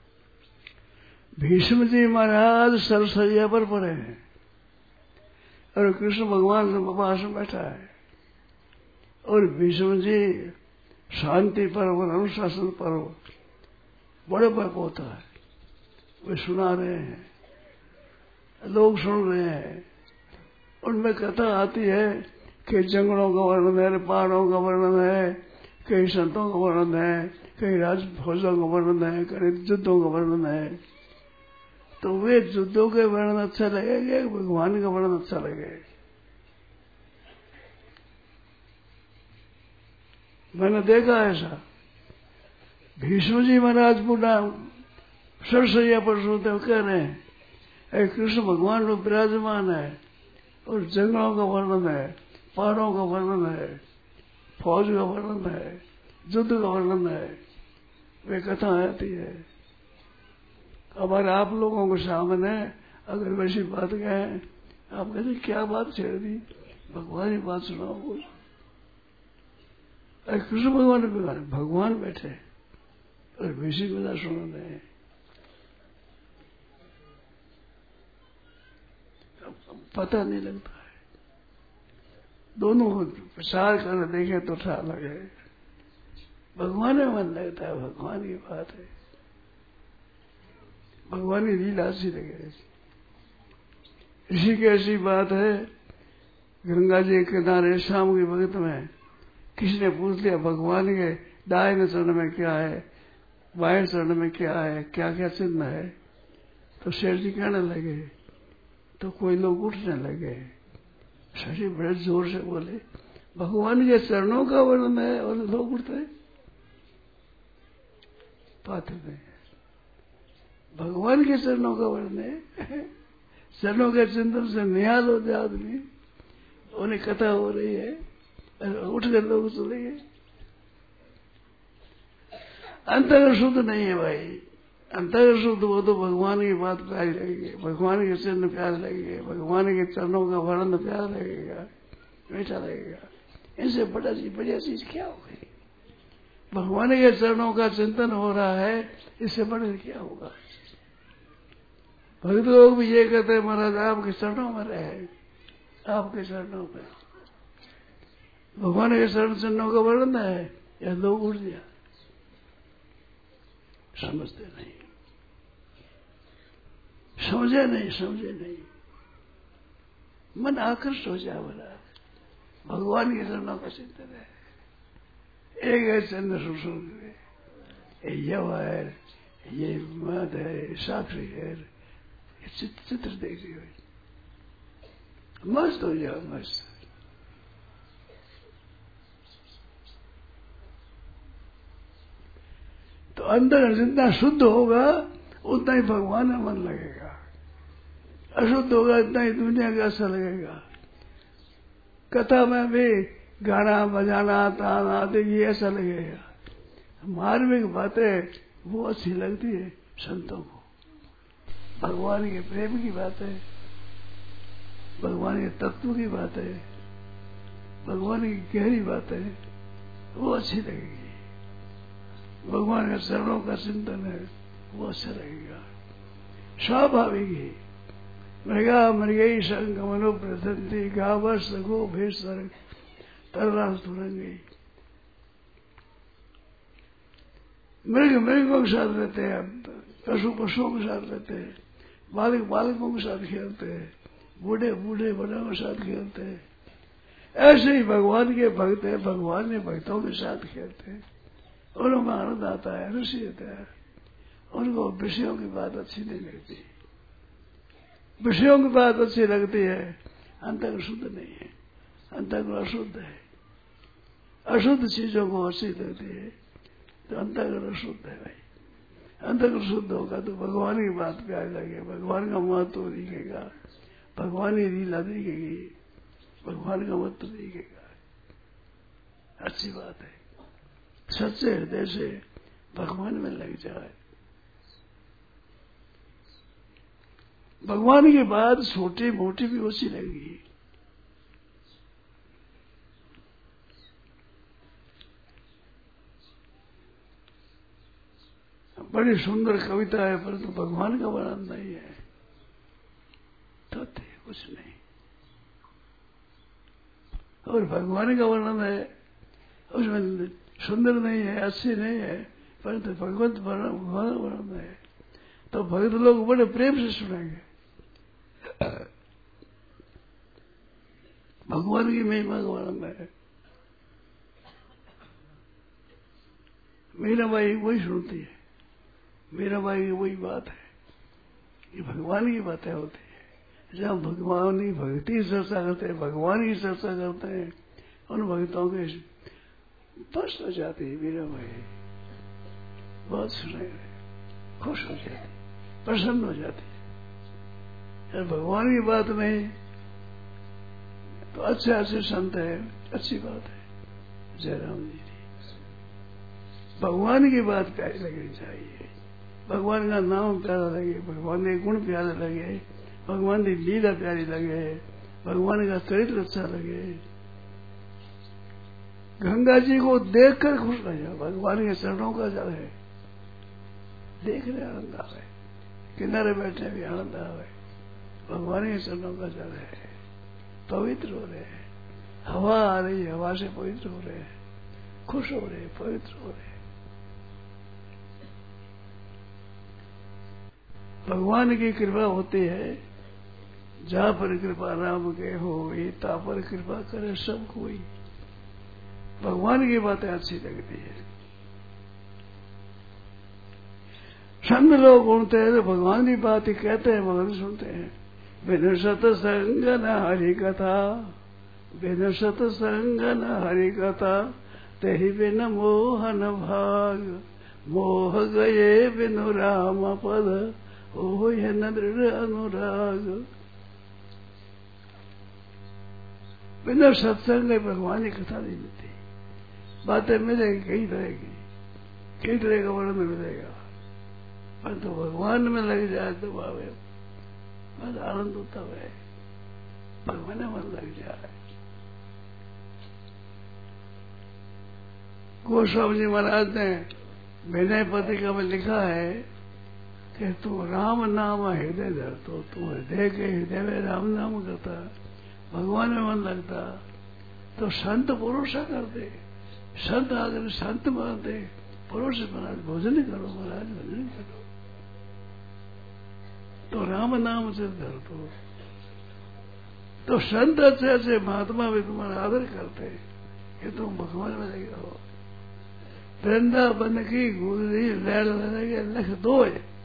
भीष्म जी महाराज सरसैया पर पड़े हैं और कृष्ण भगवान के पास में बैठा है, और भीष्म जी शांति पर्व और अनुशासन पर्व बड़े पर्व होता है, वे सुना रहे हैं, लोग सुन रहे हैं। उनमें कथा आती है कि जंगलों का वर्णन है, पहाड़ों का वर्णन है, कई संतों का वर्णन है, कई राज फौजों का वर्णन है, कई युद्धों का वर्णन है। तो वे युद्धों के वर्णन अच्छा लगेगा, भगवान का वर्णन अच्छा लगेगा। मैंने देखा ऐसा, भीष्म जी महाराज बुढ़ा सरसैया पर सोते हुए कह रहे हैं, अरे कृष्ण भगवान लोग विराजमान है और जंगलों का वर्णन है, पहाड़ों का वर्णन है, फौज का वर्णन है, युद्ध का वर्णन है, वे कथा आती है। हमारे आप लोगों के सामने अगर वैसी बात कहे, आप कहते क्या बात छेड़ दी, भगवान ही बात सुनाओ बोल। अरे कृष्ण भगवान भगवान भगवान बैठे और वैसी बात सुन रहे हैं, पता नहीं लगता है। दोनों को प्रसार कर देखे तो ठा लगे, भगवान में मन लगता है, भगवान की बात है, भगवान की लीला सी लगे। इसी की ऐसी बात है, गंगा जी के किनारे शाम के वक्त में किसी ने पूछ लिया भगवान के दाहिने चरण में क्या है, बाएं चरण में क्या है, क्या क्या चिन्ह है। तो शेर जी कहने लगे, तो कोई लोग उठने लगे। शेर जी बड़े जोर से बोले, भगवान के चरणों का वर्णन है और लोग उठते पाते नहीं। भगवान के चरणों का वर्णन है, चरणों के चिंतन से निहाल होते आदमी, उन्हें कथा हो रही है, उठ कर लोग चले गए। अंतर्गत शुद्ध नहीं है भाई, अंतर्गत शुद्ध वो तो भगवान की बात प्यारी लगेगी, भगवान के चिन्ह प्यार लगेगा, भगवान के चरणों का वर्णन प्यार लगेगा, मीठा लगेगा। इनसे बड़ा चीज बढ़िया चीज क्या हो गई? भगवान के चरणों का चिंतन हो रहा है, इससे बड़े क्या होगा? भक्त लोग भी ये कहते हैं महाराज आपके चरणों में रहे, आपके चरणों में। भगवान के चरण चिन्हों का वर्णन है या लोग उठ दिया, समझते नहीं, समझे नहीं, समझे नहीं, मन आकर्षित हो जाए बोला भगवान के चरणों का चिंतन है। एक है चंद्र सुसूर, ये यव है, ये मद है, साक्षी है, चित्र चित्र देख रही हो, मस्त हो जाओ मस्त। तो अंदर जितना शुद्ध होगा उतना ही भगवान में मन लगेगा, अशुद्ध होगा इतना ही दुनिया का अच्छा लगेगा। कथा में भी गाना बजाना ताना आदि ये ऐसा लगेगा। मार्मिक बातें वो अच्छी लगती है संतों को, भगवान के प्रेम की बातें, भगवान के तत्व की बातें, भगवान की गहरी बातें वो अच्छी लगेगी। भगवान के चरणों का चिंतन है वो अच्छा लगेगा। स्वाभाविक ही मृगा मृगई संगमनो प्रसन्ति गाव सगो भेष तरला सुरंगी। मृग मृगों के साथ रहते हैं, पशु पशुओं के साथ रहते हैं, बालक बालकों के साथ खेलते हैं, बूढ़े बूढ़े बड़ों के साथ खेलते हैं। ऐसे ही भगवान के भक्त है, भगवान के भक्तों के साथ खेलते हैं, उनको आनंद आता है, रुचि आता है। उनको विषयों की बात अच्छी नहीं लगती, विषयों की बात अच्छी लगती है, अंतर्गत शुद्ध नहीं है, अंतर्गत अशुद्ध है। अशुद्ध चीजों को अच्छी लगती है तो अंतर्गत अशुद्ध है भाई। अंतर्गत शुद्ध होगा तो भगवान की बात प्यारी लगे, भगवान का महत्व दिखेगा, भगवान की लीला दिखेगी, भगवान का महत्व दिखेगा। अच्छी बात है, सच्चे हृदय से भगवान में लग जाए। भगवान की बात छोटी मोटी भी अच्छी लगेगी। बड़ी सुंदर कविता है परंतु तो भगवान का वर्णन नहीं है, तथ्य कुछ नहीं। और भगवान का वर्णन है उसमें सुंदर नहीं है, अच्छी नहीं है, परंतु भगवत भगवान वर्णन है तो भक्त लोग बड़े प्रेम से सुनेंगे। भगवान की महिमा का वर्णन है। मीरा बाई वही सुनती है, मीरा बाई की वही बात है, ये भगवान की बातें होती है। जब भगवान की भक्ति की चर्चा करते हैं, भगवान की चर्चा करते हैं, उन भक्तों के बस हो जाती है। मीरा बाई बहुत सुने, खुश हो जाती, प्रसन्न हो जाती है। भगवान की बात नहीं तो अच्छे अच्छे संत है, अच्छी बात है। जय राम जी। भगवान की बात प्यारी लगनी चाहिए, भगवान का नाम प्यारा लगे, भगवान के गुण प्यारे लगे, भगवान की लीला प्यारी लगे, भगवान का चरित्र अच्छा लगे। गंगा जी को देखकर खुश रह जाओ, भगवान के चरणों का जल है, देखने आनंद आवे, किनारे बैठने भी आनंद आवे। भगवान के चरणों का जल है, पवित्र हो रहे हैं, हवा आ रही है, हवा से पवित्र हो रहे हैं, खुश हो रहे हैं, पवित्र हो रहे हैं। भगवान की कृपा होती है, जहां पर कृपा राम के होई, ता पर कृपा करे सब कोई। भगवान की बातें अच्छी लगती है। संत लोग उड़ते हैं तो भगवान की बात ही कहते हैं, भगवान सुनते हैं। बिन सतसंग न हरि कथा, बिन सतसंग न हरि कथा, तेहि बिन मोहन भाग, मोह गए बिनु राम पद, ओ न दृढ़ अनुराग। बिना सत्संग भगवान की कथा नहीं मिलती, बातें मिलेगी कई तरह की, कई तरह का वर्णन मिलेगा, पर तो भगवान में लग जाए तो भावे बस आनंद होता है, भगवान में मन लग जाए। गोस्वामी जी महाराज ने विनय पत्रिका में लिखा है कि तू राम नाम हृदय धर, तो तू हृदय के हृदय में राम नाम करता, भगवान में मन लगता, तो संत पुरुष करते, संत आकर संत मानते, पुरुष महाराज भोजन करो, महाराज भोजन करो, तो राम नाम से धर दो, तो संत अच्छे अच्छे महात्मा भी तुम्हारा आदर करते कि तुम भगवान में लगे हो। वृंदावन की गुजरी लैल लगे लख दो,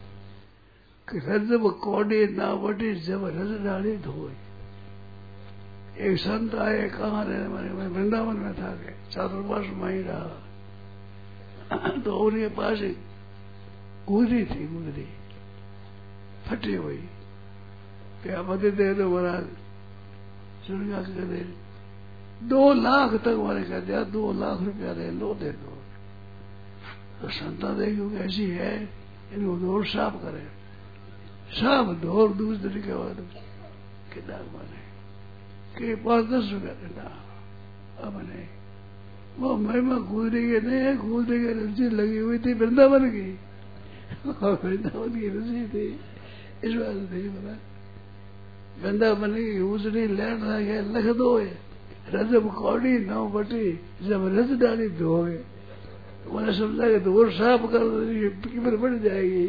रजब कौड़ी ना बटी जब रज डाली धोए। एक संत आए, कहाँ रहने वाले, मैं वृंदावन में था, के चातुर्मास में ही रहा, तो उनके पास एक गुजरी थी, गुजरी फटी हुई, क्या मदद दे दो महाराज। सुनिया कहते दो लाख तक मैंने कह दिया, दो लाख रुपया ले लो, दे दो। तो संता देखो कैसी है, इनको दौड़ साफ करे, साफ दौड़ दूसरे के बाद कितना माने कि पांच दस रुपया देना। अब नहीं, वो महिमा गुजरी के नहीं है, गुजरी की रस्सी लगी हुई थी वृंदावन की, वृंदावन की रस्सी थी, इस बात नहीं बना। वृंदावन की गुजरी लैंड लगे लख दो है, रजब कौड़ी नौ बटी जब रज डाली धोए। मैंने समझा कि दौड़ साफ कर कीमत बढ़ जाएगी,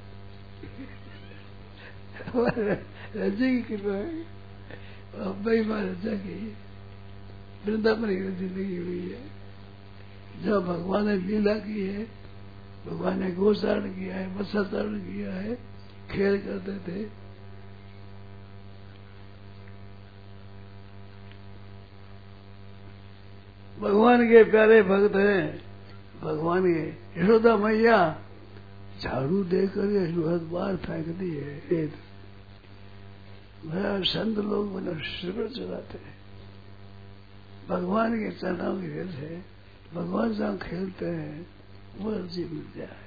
रजी की कृपा है, भाई महाराजा की वृंदावन की जिंदगी हुई है, जहाँ भगवान ने लीला की है, भगवान ने गोचारण किया है, मत्स्याचारण किया है, खेल करते थे। भगवान के प्यारे भक्त हैं, भगवान के यशोदा मैया झाड़ू देकर के बाहर फेंक दी है। मेरा संत लोग मैंने शिविर चलाते हैं, भगवान के चरणों की रेल है, भगवान जहाँ खेलते हैं वो अर्जी मिल जाए।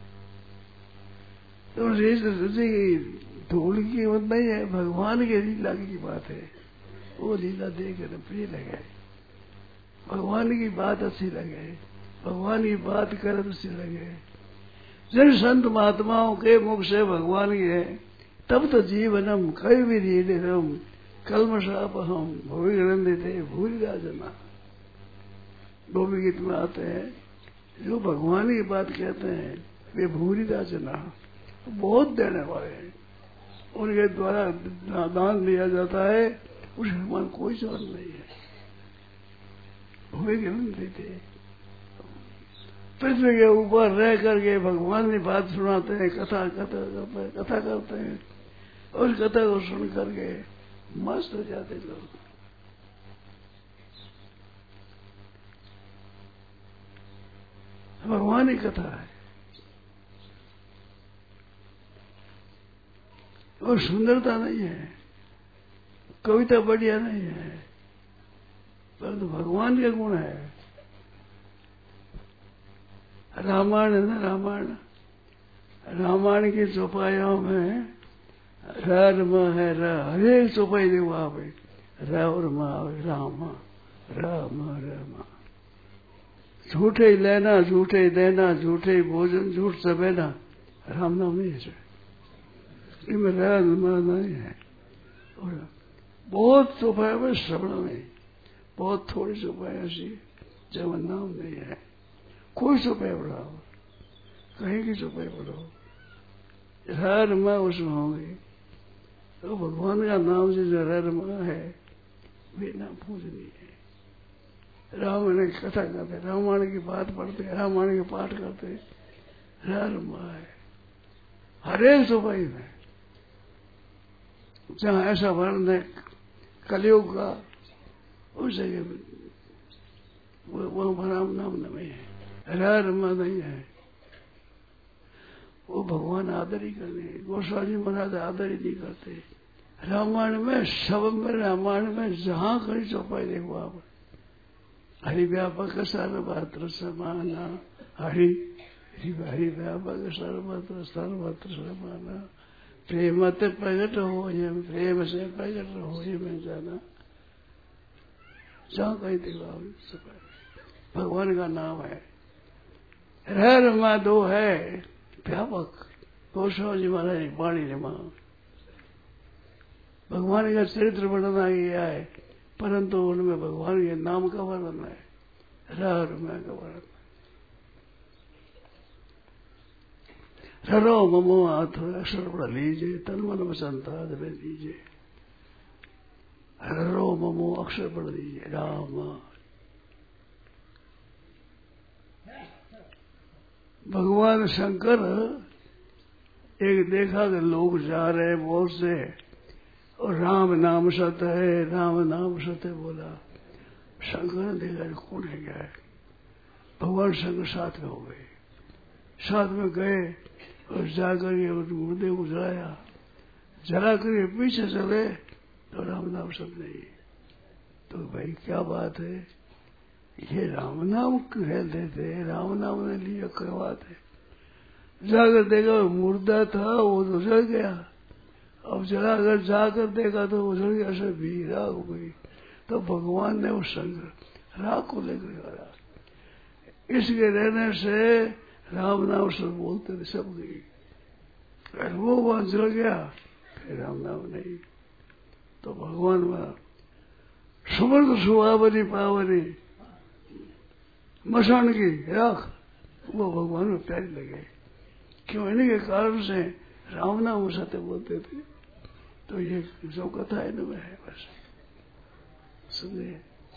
तो रजी धूल की बात नहीं है, भगवान के लीला की बात है, वो लीला देकर प्रिय लगे, भगवान की बात अच्छी लगे, भगवान की बात कर अच्छी लगे। जिन संत महात्माओं के मुख से भगवान की है, तब तो जीवनम कई भी रीडम कलमशाप हम भूमि ग्रंथिते भूलिया जना। गोपी गीत में आते हैं, जो भगवान की बात कहते हैं वे भूलिया जना, बहुत देने वाले हैं, उनके द्वारा दान दिया जाता है, उस समान कोई सवाल नहीं है। भूमि ग्रंथिते पृथ्वी के ऊपर रह करके भगवान की बात सुनाते हैं, कथा कथा कथा करते हैं, उस कथा को सुन करके मस्त हो जाते लोग। भगवान की कथा है, और सुंदरता नहीं है, कविता बढ़िया नहीं है, परंतु भगवान के गुण है। रामायण है ना, रामायण रामायण की चौपाइयों में र र म है, र हरेक चौपाई देखो आप, र और म राम, राम राम। झूठे ही लेना, झूठे ही देना, झूठे ही भोजन, झूठ सवेना, राम नाम नहीं है इनमें, र म नहीं है। और बहुत चौपाई में श्रवण में, बहुत थोड़ी चौपाई ऐसी जब नाम नहीं है। कोई चौपाई पढ़ाओ, कहीं की चौपाई पढ़ो, हर माँ उसमें होंगे। तो भगवान का नाम से जो हर माँ है वे नाम पूजनीय है। रामायण की कथा करते, रामायण की बात पढ़ते, रामायण के पाठ करते, हर माँ है हरेक चौपाई में। जहाँ ऐसा वर्णन है कलयुग का, उस जगह वो राम नाम नहीं है, हर माँ नहीं है। वो भगवान आदर ही करते, गोस्वामी महाराज आदर ही नहीं करते। रामायण में, सब में, रामायण में जहाँ कहीं चौपाई देखो आप, हरि व्यापक सर्वत्र समाना, हरि हरि व्यापक सर्वत्र सर्वत्र समाना, प्रेम प्रकट हो, प्रेम से प्रकट हो में जाना। जहाँ कहीं देखो आप भगवान का नाम है। हर माँ दो है व्यापक, गोस्वामी जी महाराज वाणी रमा, भगवान का चरित्र वर्णन गया है, परंतु उनमें भगवान के नाम का वर्णन है, हर माँ का वर्णन। हरो ममो हाथ अक्षर पढ़ लीजिए, तन मन वसंता दे दीजिए, हरो ममो अक्षर पढ़ लीजिए, राम। भगवान शंकर एक देखा कि लोग जा रहे बहुत से, और राम नाम सत्य है, राम नाम सत्य बोला। शंकर ने देखा कौन है क्या है, भगवान शंकर साथ में हो गए, साथ में गए और जाकर ये मुर्दे को जलाया, जला कर ये पीछे चले तो राम नाम सत्य नहीं। तो भाई क्या बात है, ये राम नाम कहते थे, राम नाम ने लिया करवाते। जाकर देखा मुर्दा था वो तो जल गया, अब जलाकर जाकर देखा तो वो जल गया, सब भी राख हो गई। तो भगवान ने उस शंकर राख को लेकर आया, इसके रहने से राम नाम सब बोलते थे, सब गई। वो वहां जल गया, फिर राम नाम नहीं। तो भगवान में सुमर्थ सुहावनी पावनी मसान की राख, वो भगवान में प्यारी लगे। क्यों? इन्हीं के कारण से राम नाम सत्य बोलते थे। तो ये जो कथा इनमें है, बस सुनिए।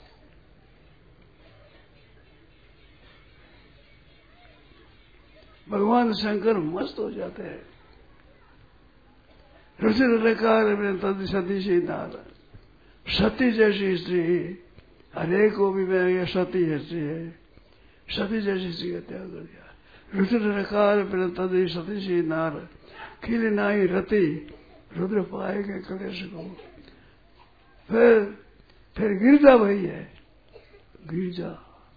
भगवान शंकर मस्त हो जाते हैं। रुचिर रकार में तद सती से नार, सती जैसी स्त्री हरेक को भी मैं ये सती जैसी है, सती जैसी स्त्री का त्याग कर दिया। रुद्र रकार में तद सती सी नार, खिल नाई रति रुद्र पाएंगे कलेश को। फिर फिर गिरजा भई है, गिरजा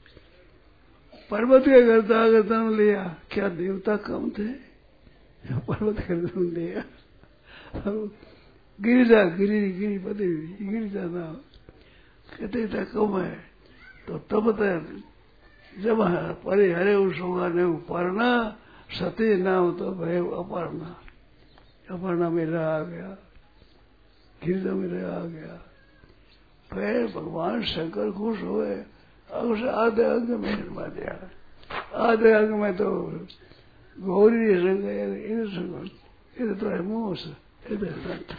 पर्वत के गर्दा अगर जन्म लिया, क्या देवता कम थे? पर्वत का जन्म लिया। गिरिजा गिरी गिरी पति गिरिजा नाम कहते था कम है। तो तब तक जब परे हरे उसोगा ने उपरना, सती नाम तो भय अपर्णा, अपर्णा मेरा आ गया, गिरिजा मेरा आ गया। फिर भगवान शंकर खुश हुए, उस आधे अंग में निर्मा दिया। आधे अंग में तो गौरी संग, इधर संग, इधर तो है मोस, इधर दंत,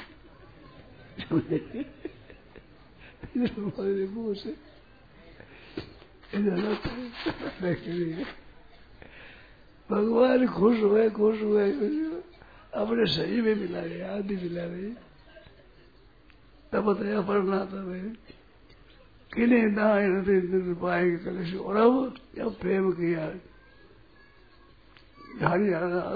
इधर मोस, इधर दंत। भगवान खुश हुए, खुश हुए, अपने शरीर में मिला रहे, आदि मिला रहे। तब तया पढ़ना तब किन्हीं दाएं पाएंगे कलेश। और अब जब प्रेम किया, झाड़ी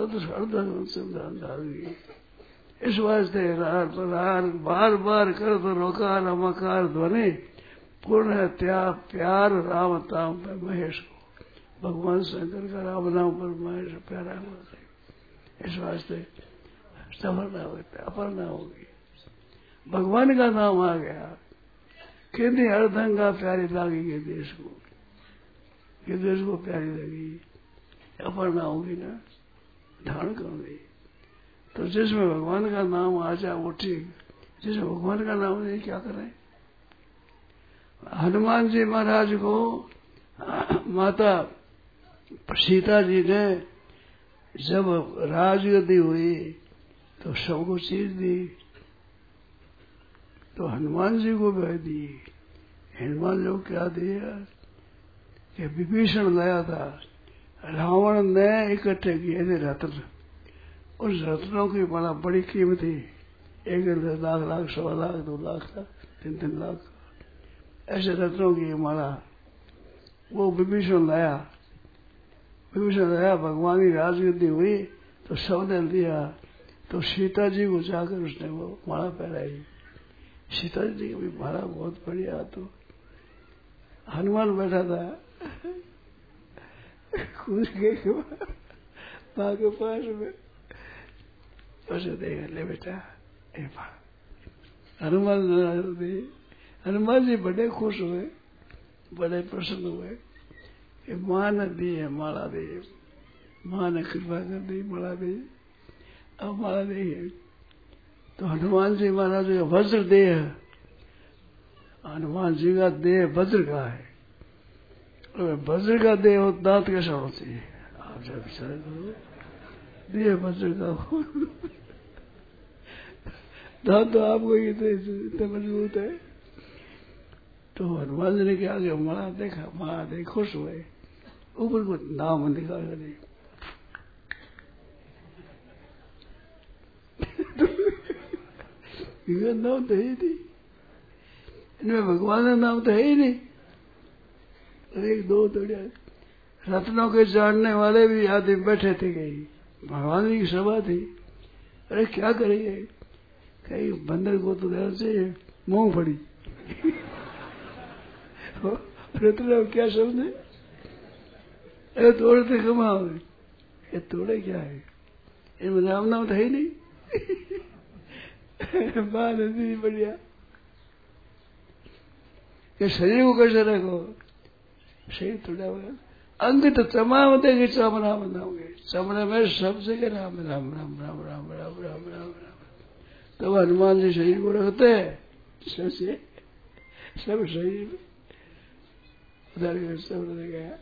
धारी, इस वास्ते बार बार कर तो रोकार अमकार ध्वनि पूर्ण है त्या प्यार राम ताम पे महेश को। भगवान शंकर का राम नाम पर प्यारा होता है। इस वास्ते सफलता होता है, अपर्णा होगी। भगवान का नाम आ गया, कहते अर्धंगा प्यारी लागी के देश को, के देश को प्यारी लगी, अपर्णा होगी ना, धारण कर दी। तो जिसमें भगवान का नाम आ जाए वो ठीक, जिसमें भगवान का नाम नहीं क्या करें। हनुमान जी महाराज को माता सीता जी ने जब राजगद्दी हुई तो सबको चीज दी, तो हनुमान जी को भी दी। हनुमान लोग क्या दिया कि विभीषण लाया था, रावण ने इकट्ठे किए थे रत्न, उस रत्नों की बड़ा बड़ी कीमत थी, एक लाख लाख सवा लाख दो लाख तीन तीन लाख ऐसे रत्नों की माला वो विभीषण लाया। विभीषण लाया, भगवान की राजगद्दी हुई तो सबने दिया, तो सीता जी को जाकर उसने वो माला पहनाई। सीता जी की भी माला बहुत बढ़िया। तो हनुमान बैठा था, कूद गए माँ के पास में, उसे देखा, ले बेटा ए माँ। हनुमान हनुमान जी बड़े खुश हुए, बड़े प्रसन्न हुए कि माँ ने दी है माला दी, माँ ने कृपा कर दी माला दी, अब माला दी है। तो हनुमान जी महाराज का वज्र देह, हनुमान जी का देह वज्र का है, और वज्र का देह हो दांत कैसा होती है, आप जब विचार करो, देह वज्र का हो दांत तो आपको इतने मजबूत है। तो हनुमान जी ने क्या किया, माला देखा, माला देख खुश हुए, ऊपर को नाम निकाल कर दी। नाम तो है ही नहीं, इनमें भगवान का नाम तो है ही नहीं। एक दो थोड़े रत्नों के जानने वाले भी आदमी बैठे थे, कहीं भगवान जी की सभा थी। अरे क्या करेंगे, कहीं बंदर को तो देना चाहिए मूंगफली रत्न क्या समझे, अरे तोड़ते कमाओ, ये तोड़े क्या है, इनमें राम नाम तो है ही नहीं। बात नहीं बढ़िया कि शरीर को कैसे रखो, शरीर थोड़ा हुआ अंग तो तमाम देंगे, चमड़ा बनाओगे, चमड़े में सब जगह राम राम राम राम राम राम राम राम राम। तो हनुमान जी शरीर को रखते हैं, सबसे सब शरीर उधर सब गया।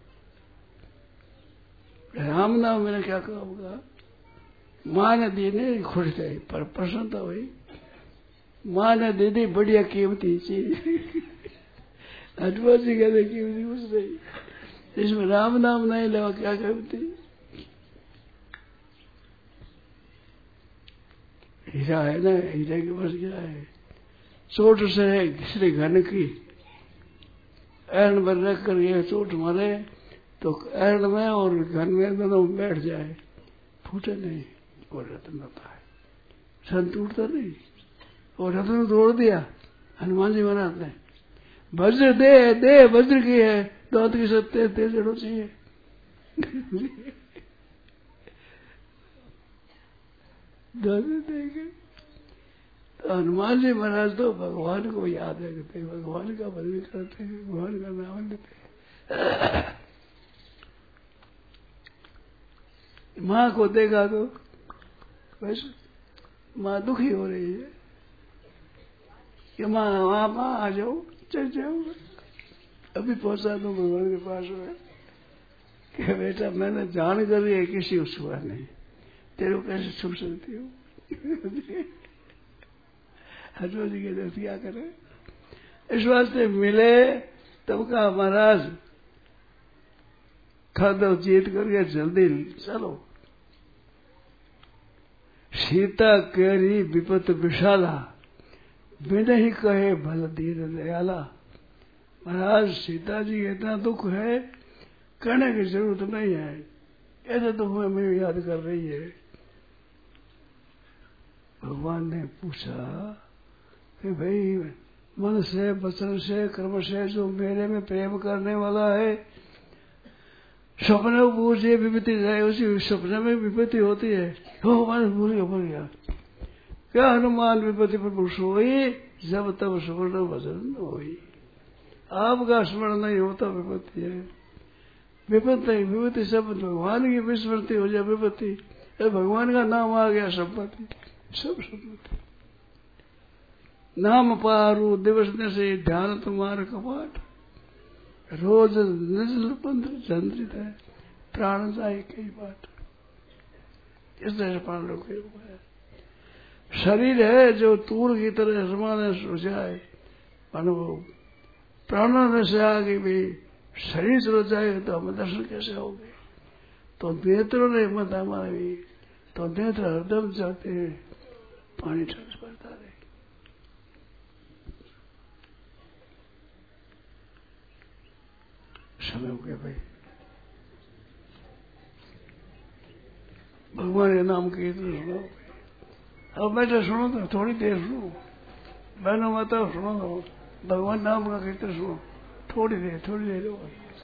राम नाम मैंने क्या कहा होगा, माँ ने दी नहीं खुश थे, पर प्रसन्नता हुई, माँ ने दे दी बढ़िया कीमती चीज। हनुमान जी कहते कीमती कुछ नहीं, इसमें राम नाम नहीं लगा क्या कीमती। हीरा है ना, हीरे के पास क्या है, चोट से है किसी घन की, एर्ण पर रख कर ये चोट मारे तो एर्ण में और घन में दोनों बैठ जाए, फूटे नहीं, वो रत्न होता है, सन टूटता नहीं। और रत्न तोड़ दिया हनुमान जी महाराज ने, वज्र दे दे वज्र की है, दांत की सत्य तेज जड़ो चाहिए। देखे तो हनुमान जी महाराज तो भगवान को याद रखते, भगवान का भजन करते हैं, भगवान का नाम लेते। माँ को देखा तो बस माँ दुखी हो रही है कि माँ वहां माँ आ जाओ, चल जाओ, अभी पहुंचा दो भगवान के पास में। कि बेटा मैंने जान कर ये किसी को छुआ नहीं, तेरे को कैसे छू सकती हूँ। हनुमान जी के क्या करे, इस वास्ते मिले तब का महाराज खादो जीत करके जल्दी चलो। सीता केरी विपत विशाला, बिन ही कहे भल धीर दयाला। महाराज सीता जी इतना दुख है, कहने की जरूरत नहीं है, ऐसे दुख में मैं याद कर रही है। भगवान ने पूछा कि भाई मन से वचन से कर्म से जो मेरे में प्रेम करने वाला है सपने में पूछिए विपत्ति जाए, उसी सपने में विपत्ति होती है। हो हमारे पूरी हो गया क्या हनुमान विपत्ति पर पुरुष हुई, जब तब सुवर्ण भजन हुई। आपका स्मरण नहीं होता विपत्ति है। विपत्ति नहीं, विपत्ति सब भगवान की विस्मृति हो जाए विपत्ति, भगवान का नाम आ गया संपत्ति, सब संपत्ति। नाम पारू दिवस ने से ध्यान तुम्हारा कपाट, रोज निजल पंथ चंद्रित है, प्राण जाए कई बात। इस तरह से प्राण लोग है। शरीर है जो तूर की तरह समान सोचाए, प्राणों में से आगे भी शरीर चलो जाएगा तो हमें दर्शन कैसे होंगे। तो नेत्रों ने हिम्मत हमारी, तो नेत्र हरदम जाते हैं पानी ठंड पड़ता रहे। समय हो गया भाई, भगवान के नाम की सुनो। अब बैठे सुनो तो थोड़ी देर सुनो, बहनों माता सुनो तो भगवान नाम का कीर्तन सुनो, थोड़ी देर थोड़ी देर हो गई।